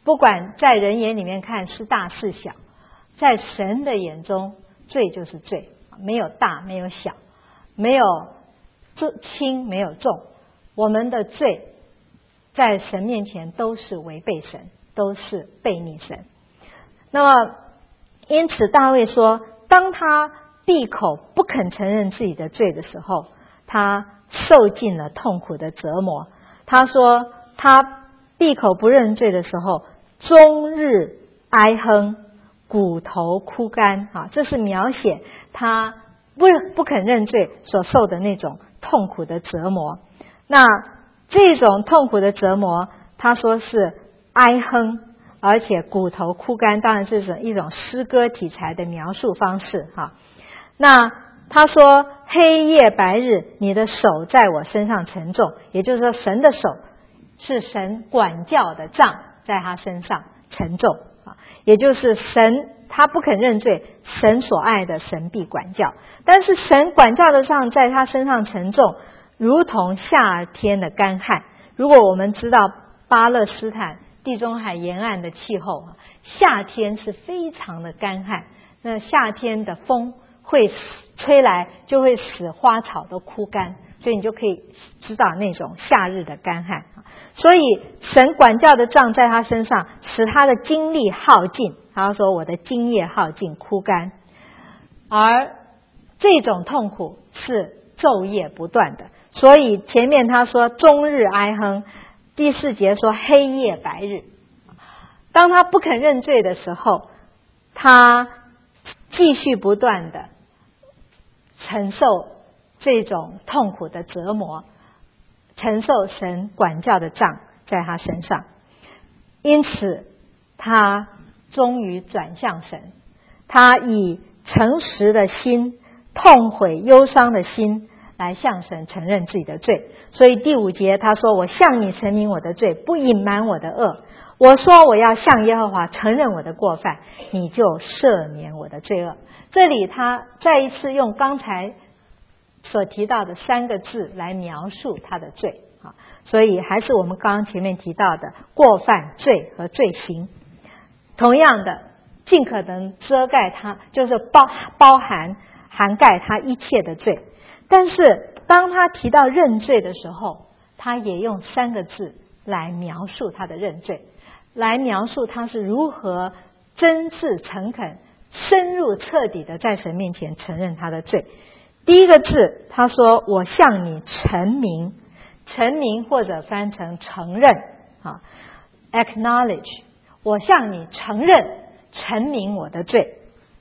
不管在人眼里面看是大是小，在神的眼中罪就是罪，没有大没有小，没有轻没有重，我们的罪在神面前都是违背神，都是悖逆神。那么因此大卫说，当他闭口不肯承认自己的罪的时候，他受尽了痛苦的折磨。他说他闭口不认罪的时候，终日哀哼，骨头枯干啊，这是描写他不不肯认罪所受的那种痛苦的折磨。那这种痛苦的折磨，他说是哀哼，而且骨头枯干，当然这是一种诗歌题材的描述方式哈。那他说黑夜白日，你的手在我身上沉重，也就是说神的手是神管教的杖在他身上沉重啊，也就是神他不肯认罪，神所爱的神必管教，但是神管教的杖在他身上沉重，如同夏天的干旱。如果我们知道巴勒斯坦地中海沿岸的气候，夏天是非常的干旱，那夏天的风会吹来就会使花草都枯干，所以你就可以知道那种夏日的干旱。所以神管教的杖在他身上，使他的精力耗尽，他说我的精液耗尽枯干，而这种痛苦是昼夜不断的。所以前面他说终日哀哼，第四节说黑夜白日。当他不肯认罪的时候，他继续不断的承受这种痛苦的折磨，承受神管教的杖在他身上。因此他终于转向神，他以诚实的心，痛悔忧伤的心来向神承认自己的罪。所以第五节他说，我向你陈明我的罪，不隐瞒我的恶，我说我要向耶和华承认我的过犯，你就赦免我的罪恶。这里他再一次用刚才所提到的三个字来描述他的罪啊，所以还是我们刚刚前面提到的过犯、罪和罪行。同样的，尽可能遮盖他，就是包包含涵盖他一切的罪。但是当他提到认罪的时候，他也用三个字来描述他的认罪，来描述他是如何真挚诚恳、深入彻底的在神面前承认他的罪。第一个字他说我向你陈明，陈明或者翻成承认啊 acknowledge， 我向你承认陈明我的罪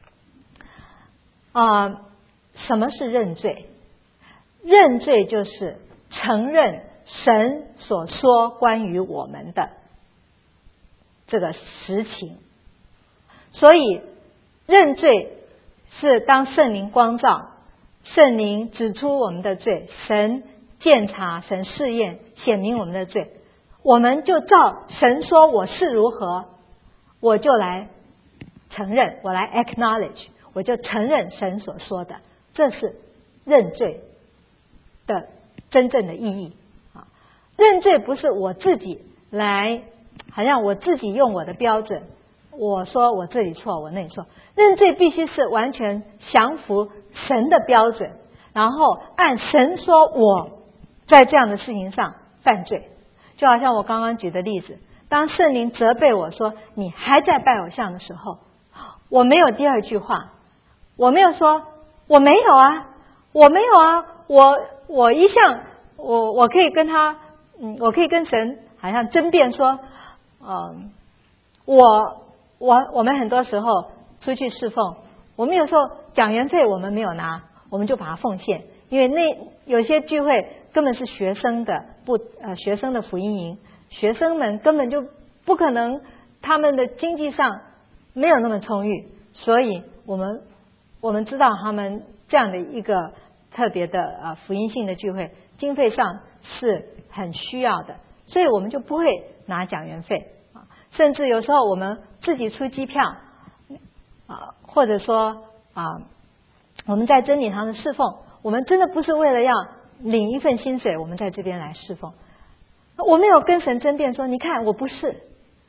啊、呃。什么是认罪？认罪就是承认神所说关于我们的这个实情。所以认罪是当圣灵光照，圣灵指出我们的罪，神鉴察，神试验，显明我们的罪，我们就照神说我是如何，我就来承认，我来 acknowledge， 我就承认神所说的。这是认罪的真正的意义啊！认罪不是我自己来，好像我自己用我的标准，我说我这里错，我那里错。认罪必须是完全降服神的标准，然后按神说我在这样的事情上犯罪。就好像我刚刚举的例子，当圣灵责备我说你还在拜偶像的时候，我没有第二句话，我没有说我没有啊，我没有啊，我我一向我我可以跟他，嗯，我可以跟神好像争辩说，嗯，我我我们很多时候出去侍奉，我们有时候讲员费我们没有拿，我们就把它奉献，因为那有些聚会根本是学生的不呃学生的福音营，学生们根本就不可能，他们的经济上没有那么充裕，所以我们我们知道他们这样的一个特别的呃福音性的聚会，经费上是很需要的，所以我们就不会拿讲员费啊，甚至有时候我们自己出机票啊，或者说啊我们在真理堂的侍奉，我们真的不是为了要领一份薪水，我们在这边来侍奉，我没有跟神争辩说，你看我不是，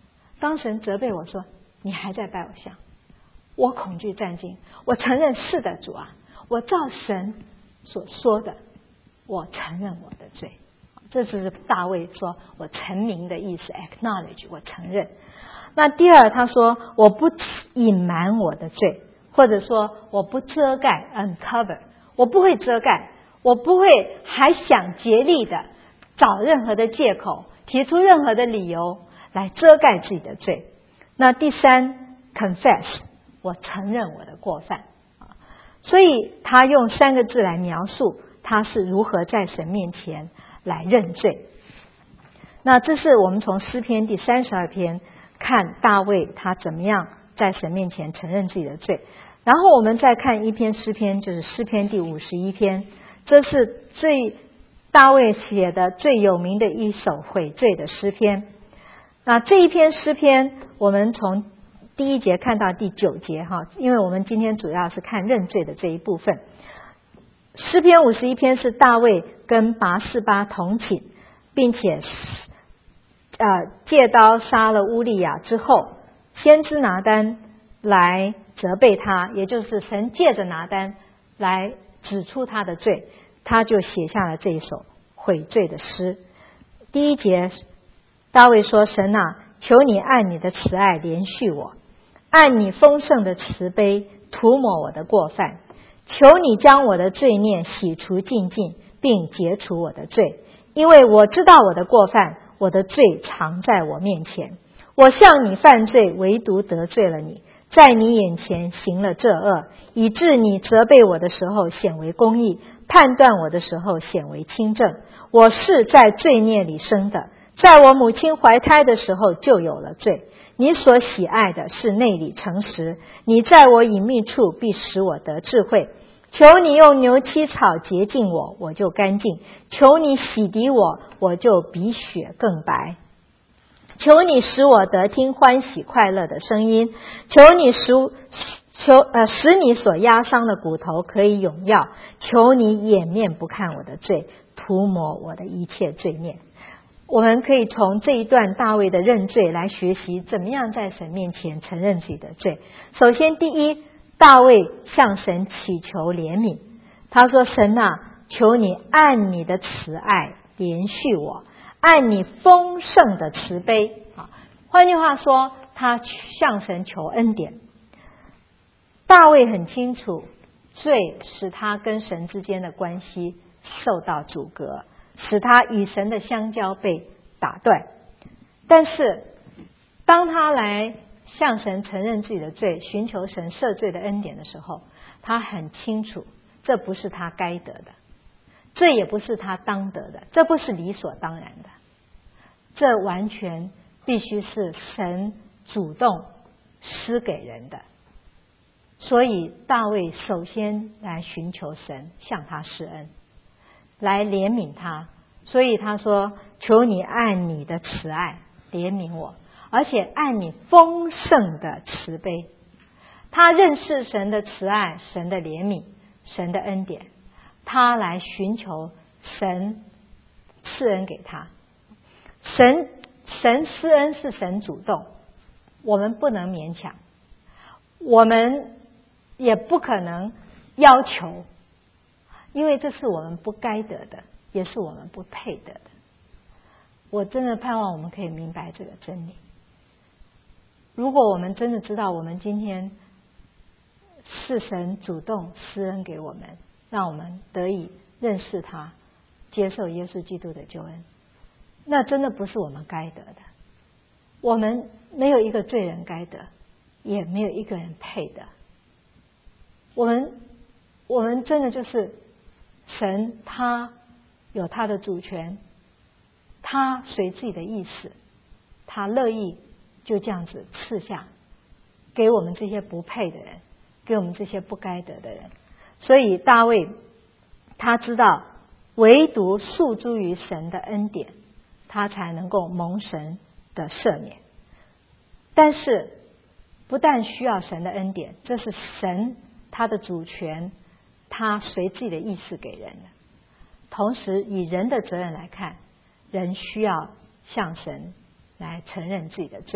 当神责备我说你还在拜偶像，我恐惧战惊，我承认是的主啊，我照神所说的，我承认我的罪。这就是大卫说我陈明的意思 acknowledge 我承认。那第二他说我不隐瞒我的罪，或者说我不遮盖 uncover， 我不会遮盖，我不会还想竭力的找任何的借口，提出任何的理由来遮盖自己的罪。那第三 confess， 我承认我的过犯。所以他用三个字来描述他是如何在神面前来认罪。那这是我们从诗篇第三十二篇看大卫他怎么样在神面前承认自己的罪。然后我们再看一篇诗篇，就是诗篇第五十一篇，这是最大卫写的最有名的一首悔罪的诗篇。那这一篇诗篇我们从第一节看到第九节哈，因为我们今天主要是看认罪的这一部分。诗篇五十一篇是大卫跟拔示巴同寝，并且呃借刀杀了乌利亚之后，先知拿单来责备他，也就是神借着拿单来指出他的罪，他就写下了这一首悔罪的诗。第一节大卫说，神啊，求你按你的慈爱怜恤我，按你丰盛的慈悲涂抹我的过犯，求你将我的罪孽洗除净尽，并解除我的罪，因为我知道我的过犯，我的罪常在我面前。我向你犯罪，唯独得罪了你，在你眼前行了这恶，以致你责备我的时候显为公义，判断我的时候显为清正。我是在罪孽里生的，在我母亲怀胎的时候就有了罪。你所喜爱的是内里诚实，你在我隐秘处必使我得智慧。求你用牛膝草洁净我，我就干净；求你洗涤我，我就比雪更白。求你使我得听欢喜快乐的声音，求你使求呃使你所压伤的骨头可以永耀，求你掩面不看我的罪，涂抹我的一切罪孽。我们可以从这一段大卫的认罪来学习怎么样在神面前承认自己的罪。首先第一，大卫向神祈求怜悯，他说，神啊，求你按你的慈爱怜恤我，按你丰盛的慈悲。换句话说，他向神求恩典。大卫很清楚，罪使他跟神之间的关系受到阻隔，使他与神的相交被打断。但是当他来向神承认自己的罪，寻求神赦罪的恩典的时候，他很清楚这不是他该得的，这也不是他当得的，这不是理所当然的，这完全必须是神主动施给人的。所以大卫首先来寻求神向他施恩，来怜悯他。所以他说，求你按你的慈爱怜悯我，而且按你丰盛的慈悲。他认识神的慈爱，神的怜悯，神的恩典，他来寻求神赐恩给他。神神施恩是神主动，我们不能勉强，我们也不可能要求，因为这是我们不该得的，也是我们不配得的。我真的盼望我们可以明白这个真理。如果我们真的知道我们今天是神主动施恩给我们，让我们得以认识他，接受耶稣基督的救恩，那真的不是我们该得的。我们没有一个罪人该得，也没有一个人配得。我们我们真的就是神，他有他的主权，他随自己的意思，他乐意就这样子赐下给我们这些不配的人，给我们这些不该得的人。所以大卫他知道，唯独诉诸于神的恩典，他才能够蒙神的赦免。但是不但需要神的恩典，这是神他的主权，他随自己的意思给人的。同时以人的责任来看，人需要向神来承认自己的罪。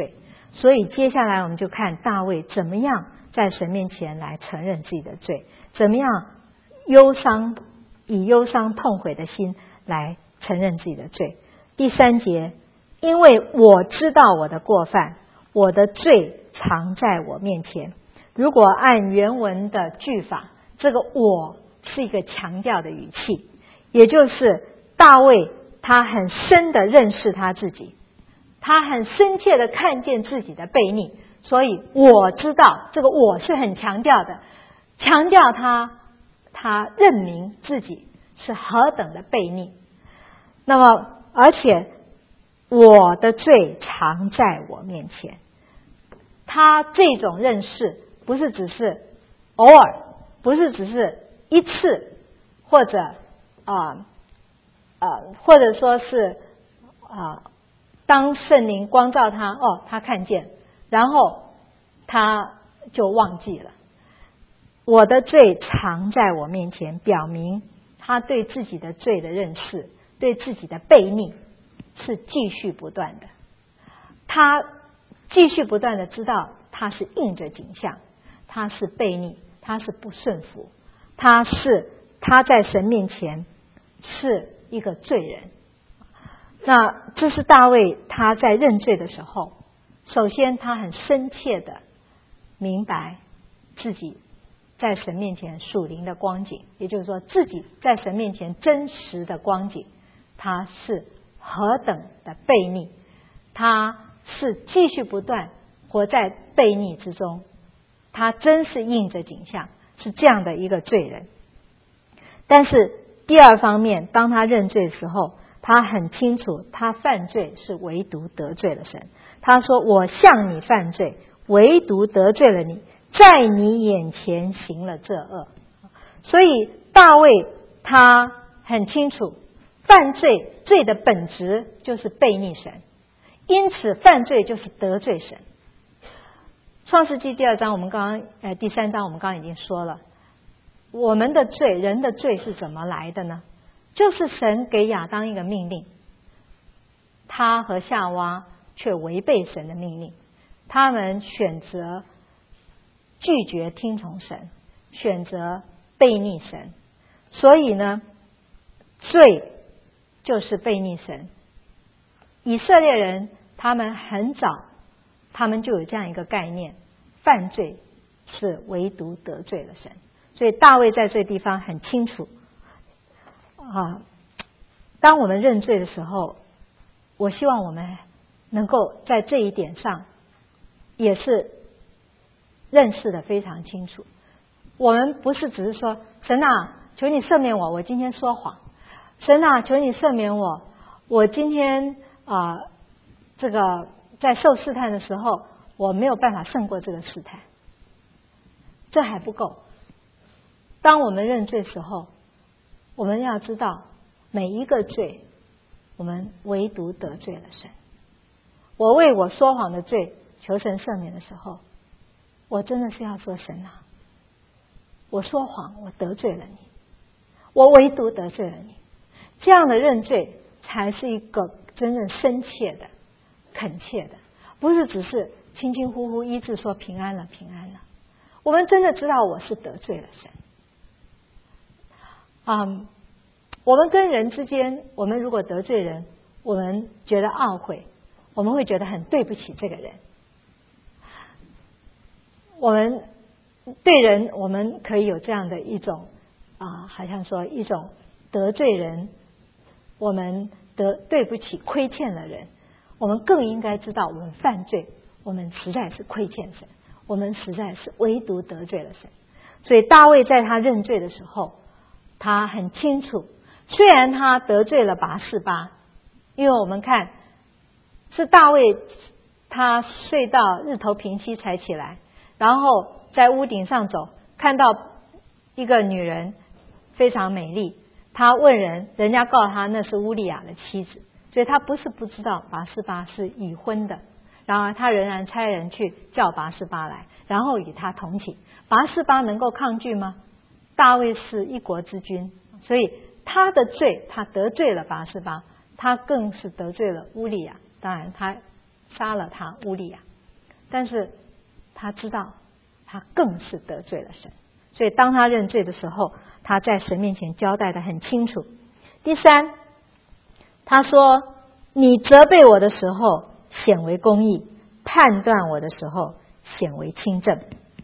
所以接下来我们就看大卫怎么样在神面前来承认自己的罪，怎么样忧伤，以忧伤痛悔的心来承认自己的罪。第三节，因为我知道我的过犯，我的罪常在我面前。如果按原文的句法，这个我是一个强调的语气，也就是大卫他很深的认识他自己，他很深切的看见自己的悖逆，所以我知道，这个我是很强调的，强调他他认明自己是何等的悖逆。那么而且我的罪常在我面前，他这种认识不是只是偶尔，不是只是一次，或者啊呃或者说是啊当圣灵光照他，哦他看见，然后他就忘记了。我的罪常在我面前，表明他对自己的罪的认识，对自己的悖逆是继续不断的，他继续不断的知道他是应着景象，他是悖逆，他是不顺服，他是他在神面前是一个罪人。那这是大卫他在认罪的时候，首先他很深切的明白自己在神面前属灵的光景，也就是说自己在神面前真实的光景，他是何等的悖逆，他是继续不断活在悖逆之中，他真是应着景象，是这样的一个罪人。但是第二方面，当他认罪的时候，他很清楚他犯罪是唯独得罪了神。他说我向你犯罪，唯独得罪了你，在你眼前行了这恶。所以大卫他很清楚犯罪罪的本质就是悖逆神，因此犯罪就是得罪神。创世纪第二章我们刚刚呃第三章我们刚刚已经说了，我们的罪，人的罪是怎么来的呢？就是神给亚当一个命令，他和夏娃却违背神的命令，他们选择拒绝听从神，选择悖逆神，所以呢，罪就是悖逆神。以色列人他们很早，他们就有这样一个概念，犯罪是唯独得罪了神。所以大卫在这地方很清楚啊，当我们认罪的时候，我希望我们能够在这一点上也是认识的非常清楚。我们不是只是说神啊求你赦免我，我今天说谎，神啊求你赦免我，我今天啊、呃、这个在受试探的时候我没有办法胜过这个试探，这还不够。当我们认罪的时候，我们要知道每一个罪我们唯独得罪了神。我为我说谎的罪求神赦免的时候，我真的是要说神啊，我说谎，我得罪了你，我唯独得罪了你。这样的认罪才是一个真正深切的恳切的，不是只是轻轻呼呼医治说平安了平安了。我们真的知道我是得罪了神。嗯，我们跟人之间，我们如果得罪人，我们觉得懊悔，我们会觉得很对不起这个人。我们对人，我们可以有这样的一种啊，好像说一种得罪人，我们得对不起亏欠了人，我们更应该知道我们犯罪，我们实在是亏欠神，我们实在是唯独得罪了神。所以大卫在他认罪的时候，他很清楚，虽然他得罪了拔示巴，因为我们看是大卫他睡到日头平息才起来，然后在屋顶上走，看到一个女人非常美丽，他问人，人家告诉他那是乌利亚的妻子，所以他不是不知道拔示巴是已婚的，然而他仍然差人去叫拔示巴来，然后与他同寝。拔示巴能够抗拒吗？大卫是一国之君，所以他的罪，他得罪了拔示巴，他更是得罪了乌利亚，当然他杀了他乌利亚。 但是他知道他更是得罪了神，所以当他认罪的时候，他在神面前交代得很清楚。第三，他说你责备我的时候显为公义，判断我的时候显为清正。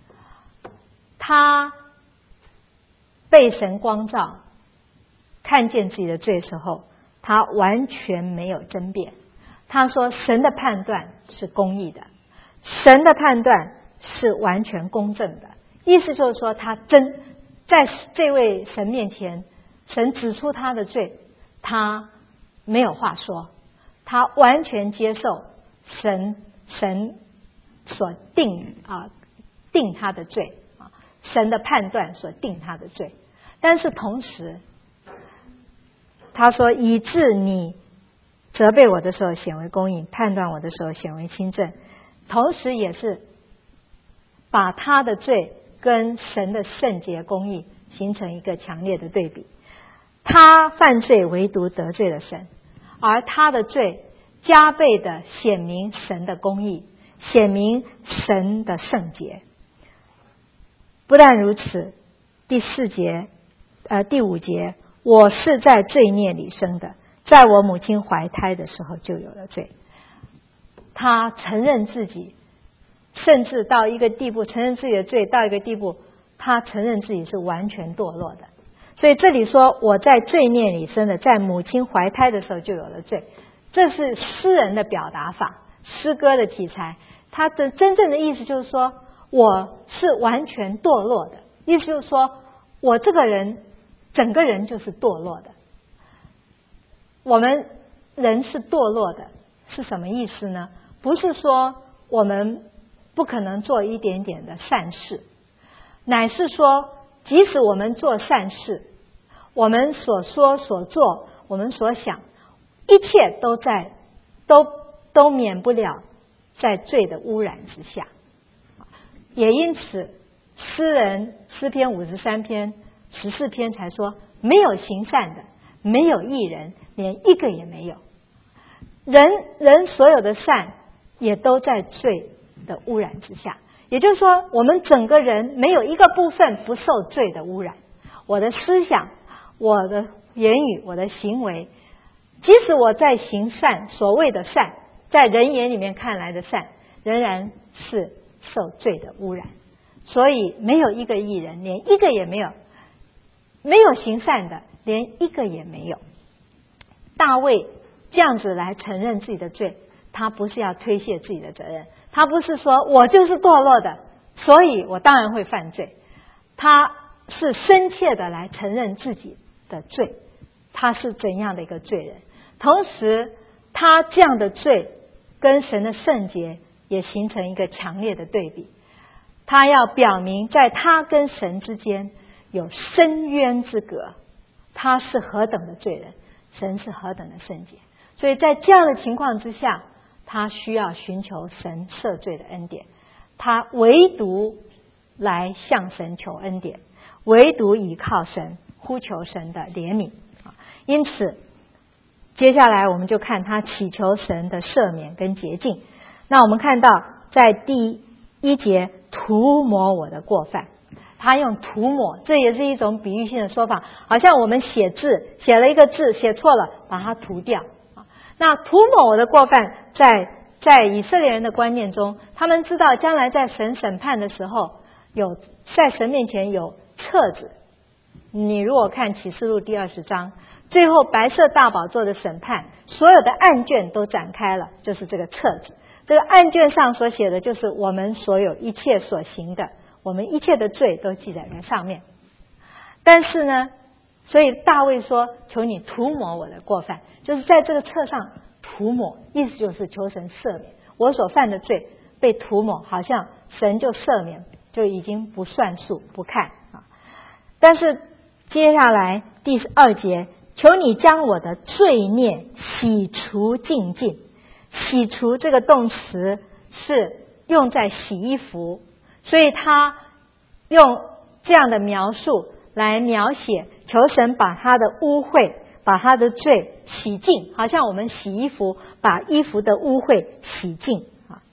他被神光照，看见自己的罪的时候，他完全没有争辩。他说神的判断是公义的，神的判断是完全公正的。意思就是说，他真在这位神面前，神指出他的罪，他没有话说，他完全接受神神所定啊定他的罪啊，神的判断所定他的罪。但是同时他说以致你责备我的时候显为公义，判断我的时候显为清正，同时也是把他的罪跟神的圣洁公义形成一个强烈的对比。他犯罪唯独得罪了神，而他的罪加倍的显明神的公义，显明神的圣洁。不但如此，第四节呃第五节，我是在罪孽里生的，在我母亲怀胎的时候就有了罪。他承认自己，甚至到一个地步，承认自己的罪到一个地步，他承认自己是完全堕落的。所以这里说我在罪孽里生的，在母亲怀胎的时候就有了罪，这是诗人的表达法，诗歌的题材。他的真正的意思就是说，我是完全堕落的，意思就是说我这个人整个人就是堕落的。我们人是堕落的是什么意思呢？不是说我们不可能做一点点的善事，乃是说即使我们做善事，我们所说所做，我们所想，一切都在都都免不了在罪的污染之下。也因此诗人诗篇五十三篇十四篇才说没有行善的，没有义人，连一个也没有。人人所有的善也都在罪的污染之下，也就是说我们整个人没有一个部分不受罪的污染。我的思想，我的言语，我的行为，即使我在行善，所谓的善，在人眼里面看来的善，仍然是受罪的污染。所以没有一个义人，连一个也没有，没有行善的，连一个也没有。大卫这样子来承认自己的罪，他不是要推卸自己的责任，他不是说我就是堕落的，所以我当然会犯罪，他是深切的来承认自己的罪，他是怎样的一个罪人。同时他这样的罪跟神的圣洁也形成一个强烈的对比，他要表明在他跟神之间有深渊之隔，他是何等的罪人，神是何等的圣洁。所以在这样的情况之下，他需要寻求神赦罪的恩典，他唯独来向神求恩典，唯独倚靠神，呼求神的怜悯。因此接下来我们就看他祈求神的赦免跟洁净。那我们看到在第一节，涂抹我的过犯，他用涂抹，这也是一种比喻性的说法，好像我们写字写了一个字写错了，把它涂掉。那涂抹我的过犯，在在以色列人的观念中，他们知道将来在神审判的时候，有在神面前有册子。你如果看启示录第二十章，最后白色大宝座的审判，所有的案卷都展开了，就是这个册子。这个案卷上所写的就是我们所有一切所行的，我们一切的罪都记载在上面。但是呢，所以大卫说求你涂抹我的过犯，就是在这个册上涂抹，意思就是求神赦免我所犯的罪，被涂抹，好像神就赦免，就已经不算数不看啊。但是接下来第二节，求你将我的罪孽洗除净尽。洗除这个动词是用在洗衣服，所以他用这样的描述来描写求神把他的污秽，把他的罪洗净，好像我们洗衣服把衣服的污秽洗净啊。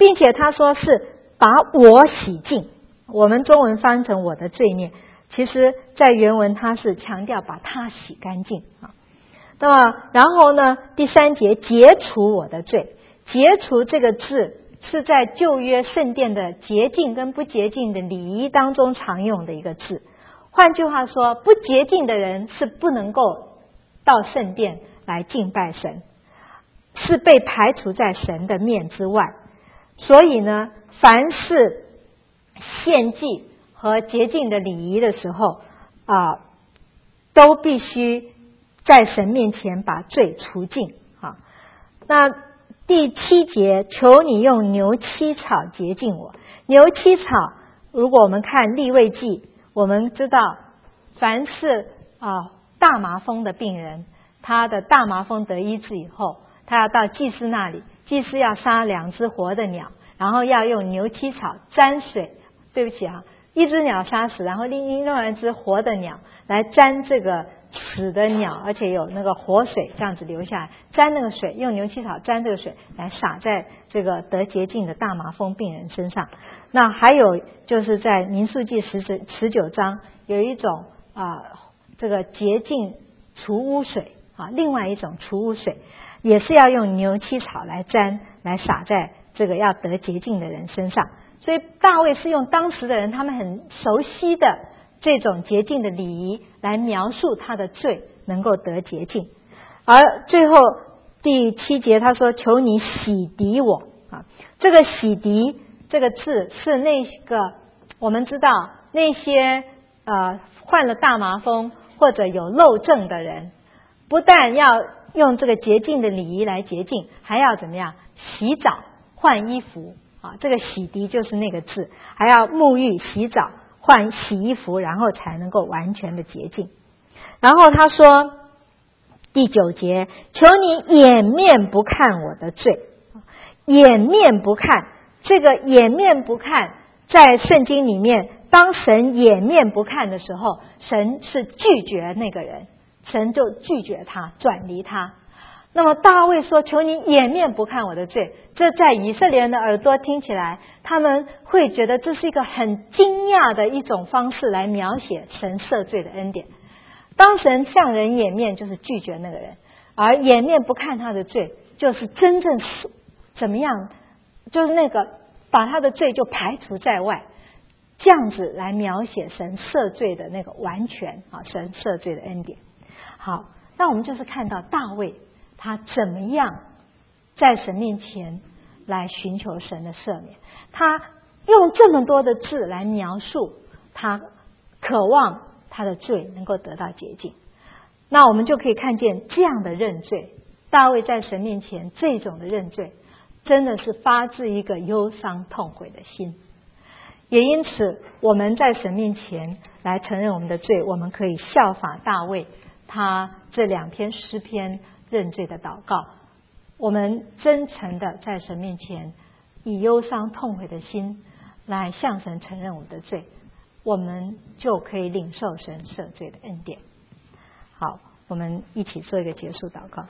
并且他说是把我洗净。我们中文翻成我的罪孽，其实在原文它是强调把它洗干净啊。那么然后呢，第三节解除我的罪。解除这个字是在旧约圣殿的洁净跟不洁净的礼仪当中常用的一个字。换句话说，不洁净的人是不能够到圣殿来敬拜神，是被排除在神的面之外。所以呢，凡是献祭和洁净的礼仪的时候啊，都必须在神面前把罪除尽啊。那第七节，求你用牛膝草洁净我。牛膝草，如果我们看利未记，我们知道凡是啊大麻风的病人，他的大麻风得医治以后，他要到祭司那里，祭司要杀两只活的鸟，然后要用牛膝草沾水，对不起啊，一只鸟杀死，然后另另外一只活的鸟来沾这个死的鸟，而且有那个活水这样子流下来，沾那个水，用牛膝草沾这个水来洒在这个得洁净的大麻风病人身上。那还有就是在民数记十十九章有一种啊这个洁净除污水啊，另外一种除污水也是要用牛膝草来沾，来洒在这个要得洁净的人身上。所以大卫是用当时的人他们很熟悉的这种洁净的礼仪来描述他的罪能够得洁净。而最后第七节他说求你洗涤我啊，这个洗涤这个字是那个我们知道那些呃患了大麻风或者有漏症的人，不但要用这个洁净的礼仪来洁净，还要怎么样洗澡换衣服啊，这个洗涤就是那个字，还要沐浴洗澡换洗衣服，然后才能够完全的洁净。然后他说第九节，求你掩面不看我的罪。掩面不看，这个掩面不看在圣经里面，当神掩面不看的时候，神是拒绝那个人，神就拒绝他，转离他。那么大卫说求你掩面不看我的罪，这在以色列人的耳朵听起来，他们会觉得这是一个很惊讶的一种方式来描写神赦罪的恩典。当神向人掩面就是拒绝那个人，而掩面不看他的罪就是真正怎么样，就是那个把他的罪就排除在外，这样子来描写神赦罪的那个完全啊，神赦罪的恩典。好，那我们就是看到大卫他怎么样在神面前来寻求神的赦免，他用这么多的字来描述他渴望他的罪能够得到洁净。那我们就可以看见这样的认罪，大卫在神面前这种的认罪真的是发自一个忧伤痛悔的心。也因此我们在神面前来承认我们的罪，我们可以效法大卫他这两篇诗篇认罪的祷告，我们真诚的在神面前以忧伤痛悔的心来向神承认我们的罪，我们就可以领受神赦罪的恩典。好，我们一起做一个结束祷告。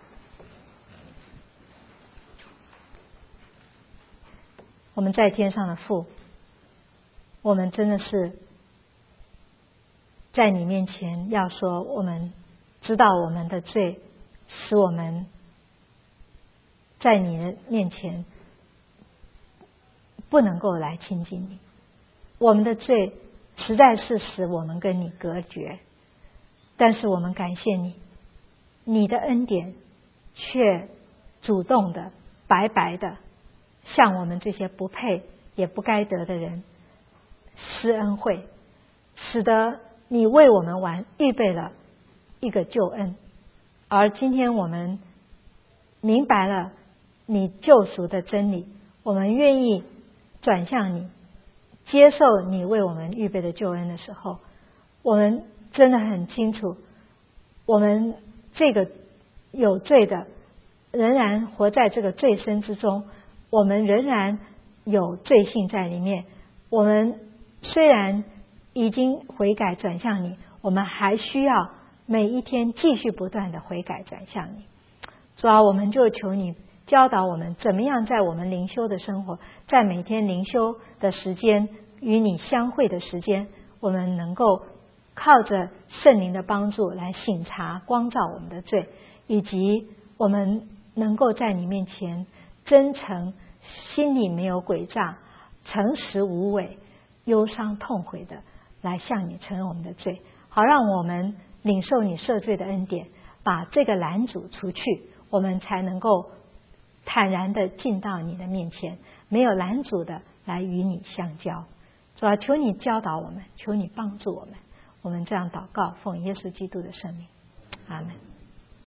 我们在天上的父，我们真的是在你面前要说，我们知道我们的罪使我们在你的面前不能够来亲近你，我们的罪实在是使我们跟你隔绝，但是我们感谢你，你的恩典却主动的白白的向我们这些不配也不该得的人施恩惠，使得你为我们完预备了一个救恩。而今天我们明白了你救赎的真理，我们愿意转向你，接受你为我们预备的救恩的时候，我们真的很清楚，我们这个有罪的仍然活在这个罪身之中，我们仍然有罪性在里面，我们虽然已经悔改转向你，我们还需要每一天继续不断的悔改转向你。主啊，我们就求你教导我们怎么样在我们灵修的生活，在每天灵修的时间，与你相会的时间，我们能够靠着圣灵的帮助来省察光照我们的罪，以及我们能够在你面前真诚，心里没有诡诈，诚实无伪，忧伤痛悔的来向你承认我们的罪，好让我们领受你赦罪的恩典，把这个拦阻除去，我们才能够坦然的进到你的面前，没有拦阻的来与你相交。主啊，求你教导我们，求你帮助我们，我们这样祷告，奉耶稣基督的圣名，阿们。